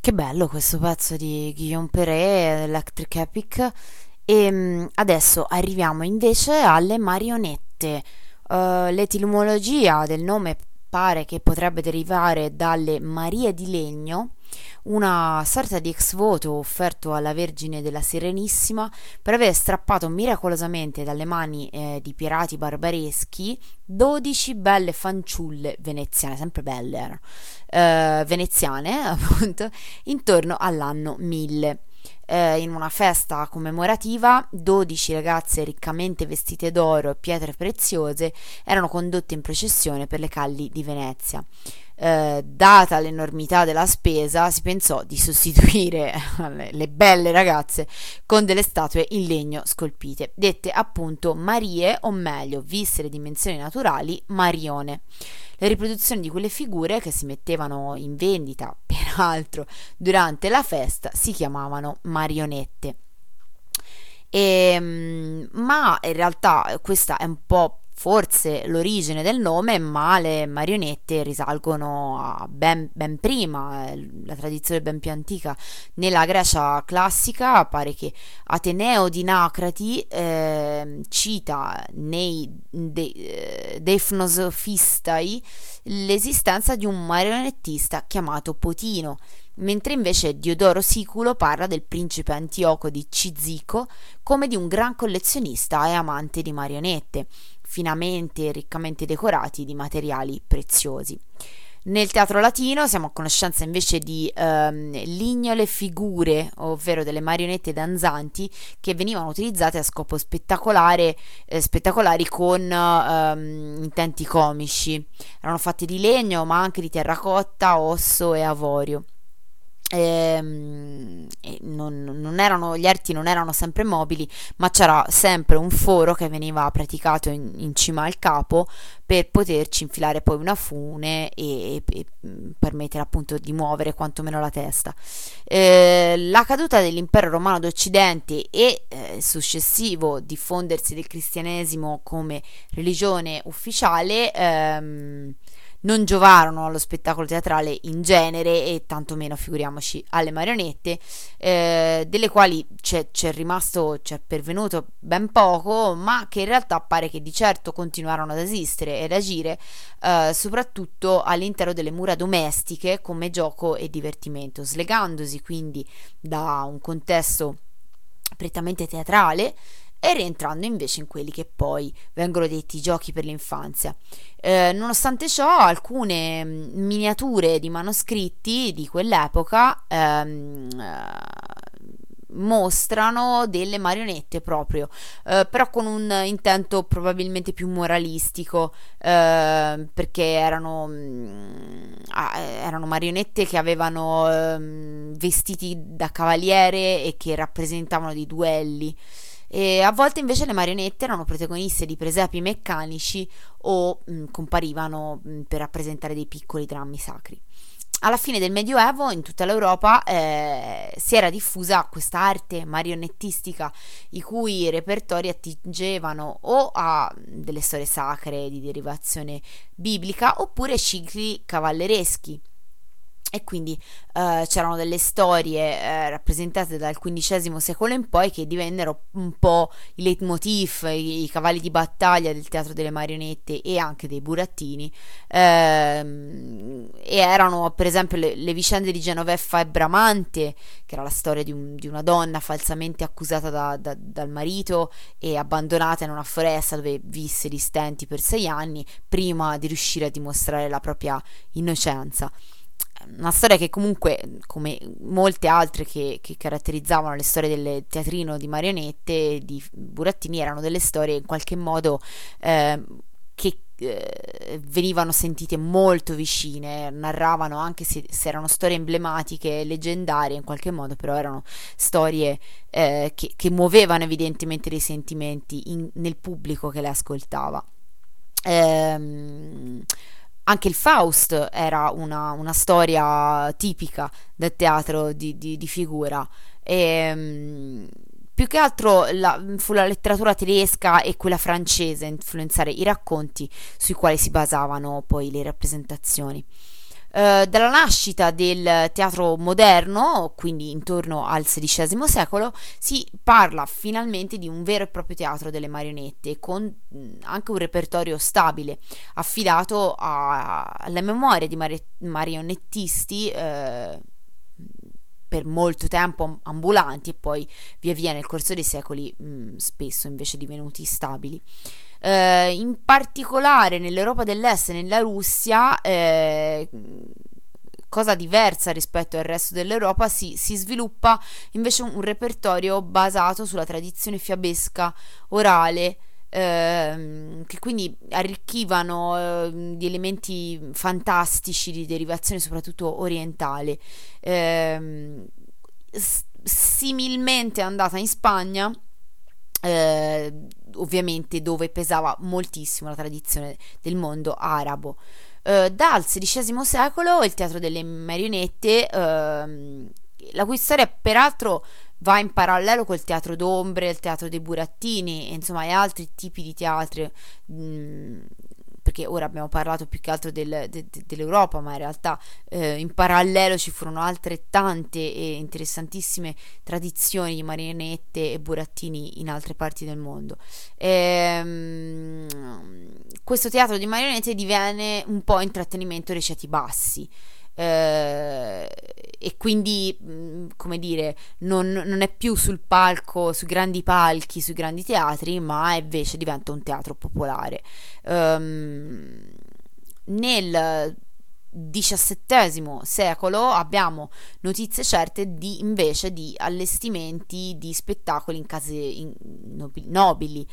B: Che bello questo pezzo di Guillaume Perret, Electric Epic. E adesso arriviamo invece alle marionette. L'etimologia del nome pare che potrebbe derivare dalle Marie di legno, una sorta di ex voto offerto alla Vergine della Serenissima per aver strappato miracolosamente dalle mani di pirati barbareschi 12 belle fanciulle veneziane, sempre belle erano, veneziane appunto, intorno all'anno 1000. In una festa commemorativa 12 ragazze riccamente vestite d'oro e pietre preziose erano condotte in processione per le calli di Venezia. Data l'enormità della spesa, si pensò di sostituire le belle ragazze con delle statue in legno scolpite, dette appunto Marie, o meglio, viste le dimensioni naturali, Marione. Le riproduzioni di quelle figure, che si mettevano in vendita peraltro durante la festa, si chiamavano marionette. Ma in realtà questa è un po' forse l'origine del nome, ma le marionette risalgono a ben prima, la tradizione ben più antica. Nella Grecia classica pare che Ateneo di Nacrati cita nei Deipnosophistai l'esistenza di un marionettista chiamato Potino, mentre invece Diodoro Siculo parla del principe Antioco di Cizico come di un gran collezionista e amante di marionette, finamente e riccamente decorati di materiali preziosi. Nel teatro latino siamo a conoscenza invece di lignole figure, ovvero delle marionette danzanti che venivano utilizzate a scopo spettacolari con intenti comici. Erano fatte di legno, ma anche di terracotta, osso e avorio. Non erano, gli arti non erano sempre mobili, ma c'era sempre un foro che veniva praticato in cima al capo per poterci infilare poi una fune e permettere appunto di muovere quantomeno la testa. La caduta dell'impero romano d'Occidente e il successivo diffondersi del cristianesimo come religione ufficiale non giovarono allo spettacolo teatrale in genere, e tantomeno, figuriamoci, alle marionette, delle quali c'è pervenuto ben poco, ma che in realtà pare che di certo continuarono ad esistere ed agire soprattutto all'interno delle mura domestiche come gioco e divertimento, slegandosi quindi da un contesto prettamente teatrale e rientrando invece in quelli che poi vengono detti giochi per l'infanzia. Nonostante ciò, alcune miniature di manoscritti di quell'epoca mostrano delle marionette proprio, però con un intento probabilmente più moralistico, perché erano marionette che avevano vestiti da cavaliere e che rappresentavano dei duelli. E a volte invece le marionette erano protagoniste di presepi meccanici o comparivano per rappresentare dei piccoli drammi sacri. Alla fine del Medioevo in tutta l'Europa si era diffusa questa arte marionettistica, i cui repertori attingevano o a delle storie sacre di derivazione biblica oppure cicli cavallereschi. E quindi c'erano delle storie rappresentate dal XV secolo in poi che divennero un po' i leitmotiv, i cavalli di battaglia del teatro delle marionette e anche dei burattini, e erano per esempio le vicende di Genoveffa e Bramante, che era la storia di una donna falsamente accusata dal marito e abbandonata in una foresta dove visse di stenti per 6 anni prima di riuscire a dimostrare la propria innocenza. Una storia che comunque, come molte altre che caratterizzavano le storie del teatrino di marionette di burattini, erano delle storie in qualche modo che venivano sentite molto vicine, narravano, anche se erano storie emblematiche, leggendarie in qualche modo, però erano storie che muovevano evidentemente dei sentimenti nel pubblico che le ascoltava. Anche il Faust era una storia tipica del teatro di figura. Più che altro fu la letteratura tedesca e quella francese a influenzare i racconti sui quali si basavano poi le rappresentazioni. Dalla nascita del teatro moderno, quindi intorno al XVI secolo, si parla finalmente di un vero e proprio teatro delle marionette, con anche un repertorio stabile, affidato alla memoria di marionettisti per molto tempo ambulanti e poi via via nel corso dei secoli spesso invece divenuti stabili. In particolare nell'Europa dell'Est e nella Russia, cosa diversa rispetto al resto dell'Europa, si sviluppa invece un repertorio basato sulla tradizione fiabesca orale, che quindi arricchivano di elementi fantastici di derivazione soprattutto orientale. Similmente è andata in Spagna, ovviamente, dove pesava moltissimo la tradizione del mondo arabo. Dal XVI secolo il teatro delle marionette, la cui storia peraltro va in parallelo col teatro d'ombre, il teatro dei burattini, insomma, e altri tipi di teatri, perché ora abbiamo parlato più che altro dell'Europa, ma in realtà in parallelo ci furono altrettante e interessantissime tradizioni di marionette e burattini in altre parti del mondo. Questo teatro di marionette diviene un po' intrattenimento dei ceti bassi, e quindi, come dire, non è più sul palco, sui grandi palchi, sui grandi teatri, ma invece diventa un teatro popolare. Nel XVII secolo abbiamo notizie certe invece di allestimenti di spettacoli in case nobili,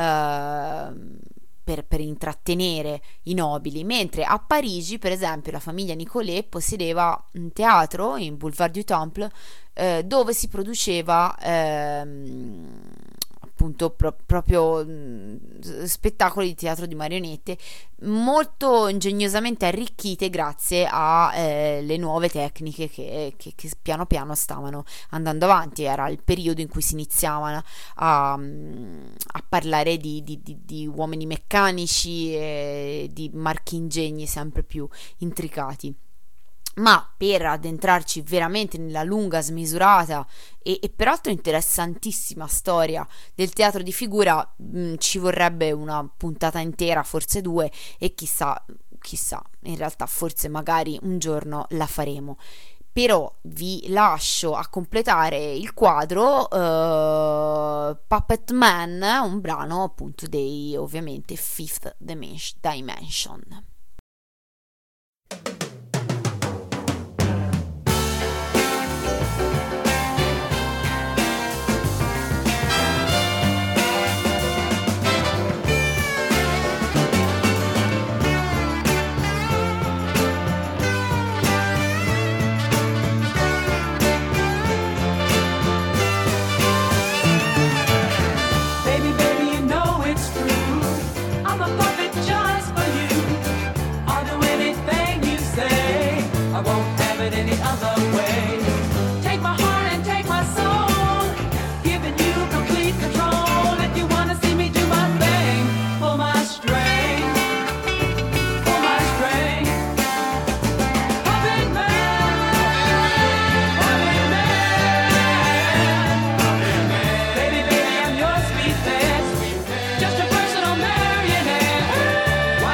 B: per intrattenere i nobili, mentre a Parigi, per esempio, la famiglia Nicolet possedeva un teatro in Boulevard du Temple, dove si produceva appunto proprio spettacoli di teatro di marionette molto ingegnosamente arricchite grazie alle nuove tecniche che piano piano stavano andando avanti. Era il periodo in cui si iniziavano a parlare di uomini meccanici e di marchingegni sempre più intricati. Ma per addentrarci veramente nella lunga, smisurata e peraltro interessantissima storia del teatro di figura, ci vorrebbe una puntata intera, forse 2, e chissà, in realtà forse magari un giorno la faremo. Però vi lascio a completare il quadro Puppet Man, un brano appunto dei, ovviamente, Fifth Dimension.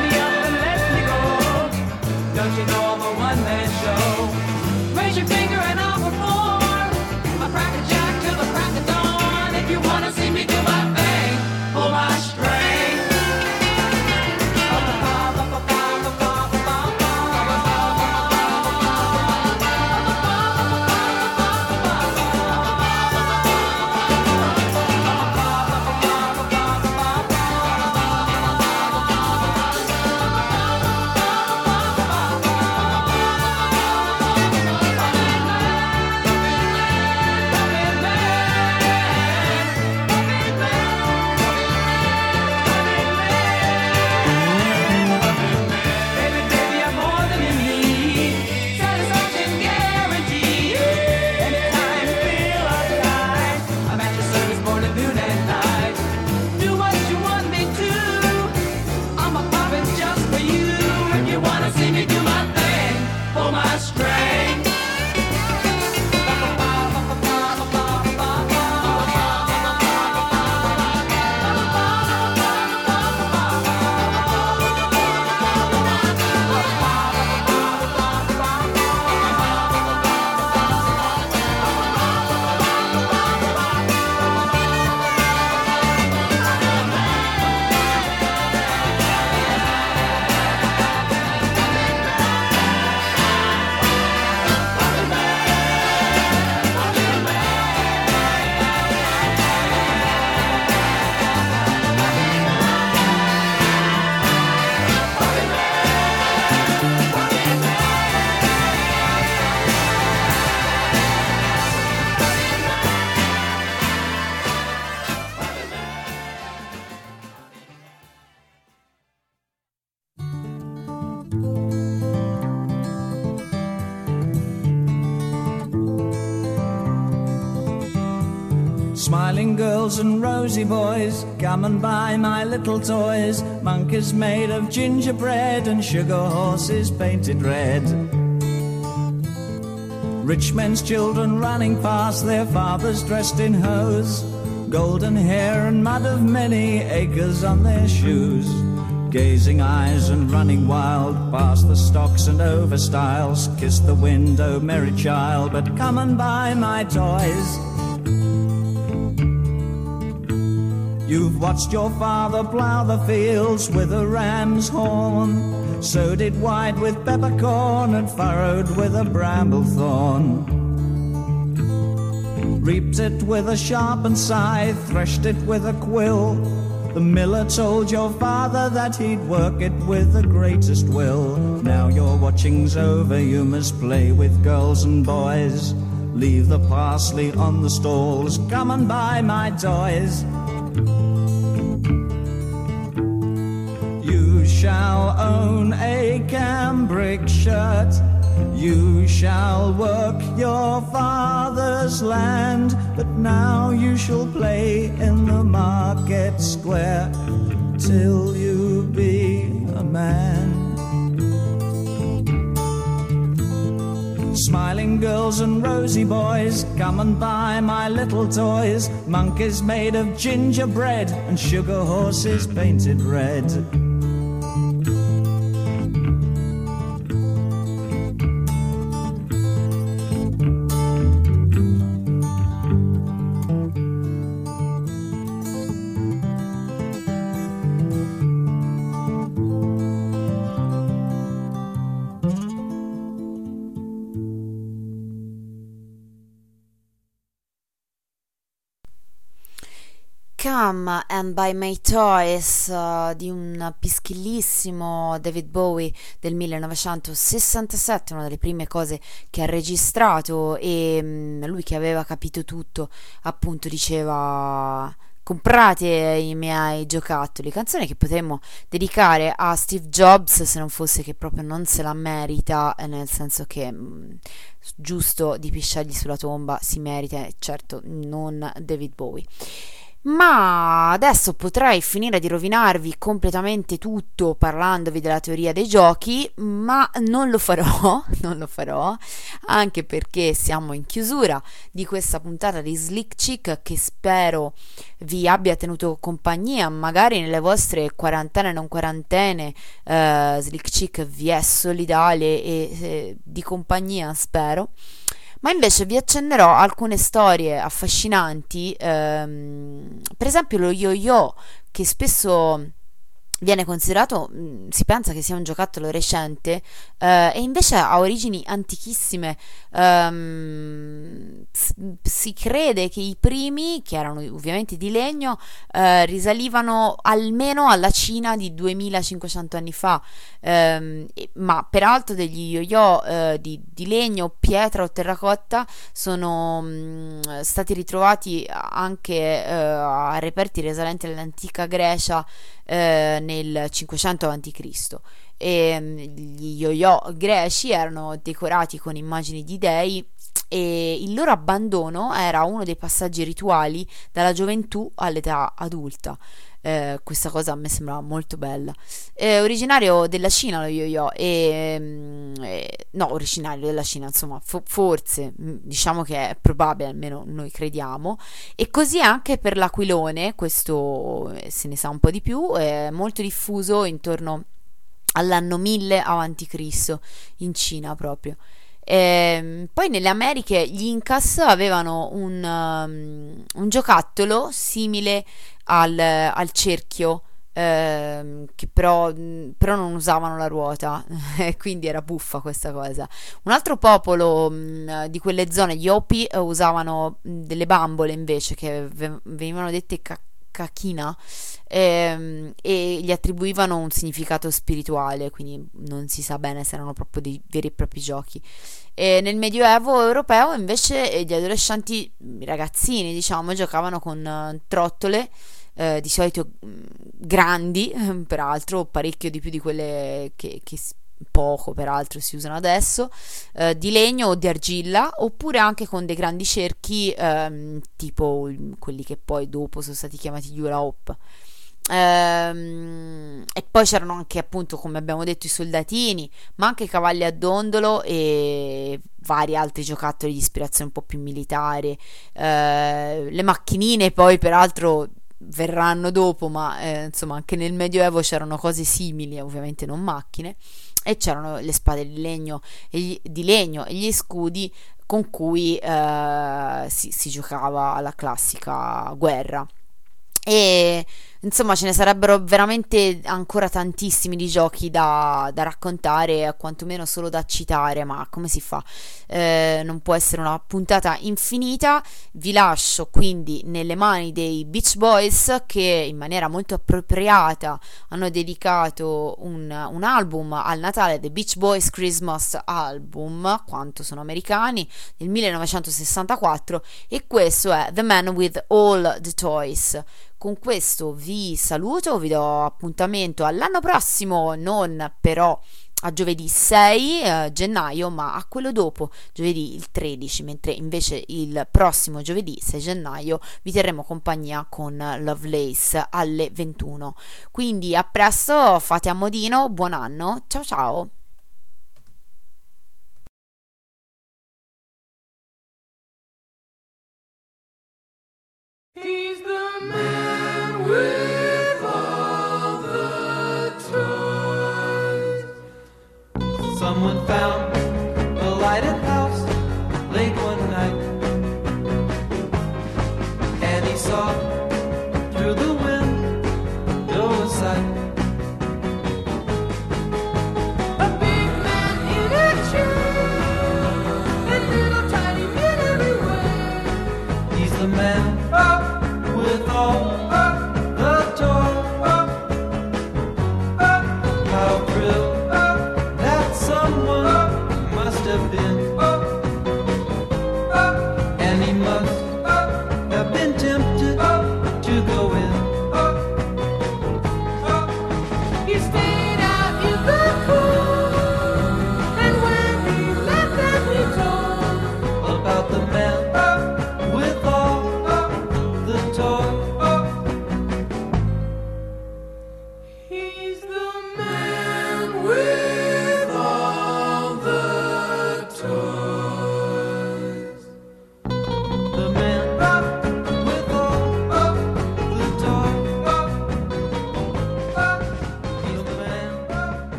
I: Raise your finger Smiling girls and rosy boys, come and buy my little toys. Monkeys made of gingerbread and sugar horses painted red. Rich men's children running past their fathers dressed in hose. Golden hair and mud of many acres on their shoes. Gazing eyes and running wild past the stocks and overstyles. Kiss the window, merry child, but come and buy my toys. You've watched your father plough the fields with a ram's horn, sowed it wide with peppercorn and furrowed with a bramble thorn. Reaped it with a sharpened scythe, threshed it with a quill. The miller told your father that he'd work it with the greatest will. Now your watching's over, you must play with girls and boys. Leave the parsley on the stalls, come and buy my toys. You shall own a cambric shirt. You shall work your father's land, but now you shall play in the market square till you be a man. Smiling girls and rosy boys, come and buy my little toys. Monkeys made of gingerbread and sugar horses painted red.
B: Come and Buy My Toys di un pischillissimo David Bowie del 1967, una delle prime cose che ha registrato, e lui che aveva capito tutto appunto diceva: comprate i miei giocattoli, canzone che potremmo dedicare a Steve Jobs se non fosse che proprio non se la merita, nel senso che giusto di pisciargli sulla tomba si merita, certo non David Bowie. Ma adesso potrei finire di rovinarvi completamente tutto parlandovi della teoria dei giochi, ma non lo farò, anche perché siamo in chiusura di questa puntata di Slick Chick, che spero vi abbia tenuto compagnia, magari nelle vostre quarantene non quarantene. Slick Chick vi è solidale e di compagnia, spero. Ma invece vi accennerò alcune storie affascinanti, per esempio lo yo-yo, che spesso viene considerato, si pensa che sia un giocattolo recente, e invece ha origini antichissime. Si crede che i primi, che erano ovviamente di legno, risalivano almeno alla Cina di 2500 anni fa, ma peraltro degli yo-yo di legno, pietra o terracotta sono stati ritrovati anche a reperti risalenti all'antica Grecia, nel 500 a.C. Gli yo-yo greci erano decorati con immagini di dei, e il loro abbandono era uno dei passaggi rituali dalla gioventù all'età adulta. Questa cosa a me sembrava molto bella. Originario della Cina lo yo-yo, no, originario della Cina, insomma, forse diciamo che è probabile, almeno noi crediamo. E così anche per l'aquilone, questo se ne sa un po' di più, è molto diffuso intorno all'anno 1000 a.C. in Cina proprio. Poi nelle Americhe gli Incas avevano un giocattolo simile al cerchio, che però non usavano la ruota, quindi era buffa questa cosa. Un altro popolo di quelle zone, gli Hopi, usavano delle bambole invece, che venivano dette kakina, e gli attribuivano un significato spirituale, quindi non si sa bene se erano proprio dei veri e propri giochi. E nel Medioevo europeo invece gli adolescenti, i ragazzini diciamo, giocavano con trottole, di solito grandi, peraltro parecchio di più di quelle che poco peraltro si usano adesso, di legno o di argilla, oppure anche con dei grandi cerchi, tipo quelli che poi dopo sono stati chiamati hula hoop. E poi c'erano anche, appunto, come abbiamo detto, i soldatini, ma anche i cavalli a dondolo e vari altri giocattoli di ispirazione un po' più militare. Le macchinine poi peraltro verranno dopo, ma insomma anche nel Medioevo c'erano cose simili, ovviamente non macchine, e c'erano le spade di legno e gli scudi con cui si giocava alla classica guerra. E insomma ce ne sarebbero veramente ancora tantissimi di giochi da raccontare, quantomeno solo da citare, ma come si fa? Non può essere una puntata infinita. Vi lascio quindi nelle mani dei Beach Boys, che in maniera molto appropriata hanno dedicato un album al Natale, The Beach Boys Christmas Album, quanto sono americani, del 1964, e questo è The Man with All the Toys. Con questo vi saluto, vi do appuntamento all'anno prossimo, non però a giovedì 6 gennaio, ma a quello dopo, giovedì il 13, mentre invece il prossimo giovedì 6 gennaio vi terremo compagnia con Lovelace alle 21. Quindi a presto, fate a modino, buon anno, ciao ciao!
J: He's the man with all the toys. Someone found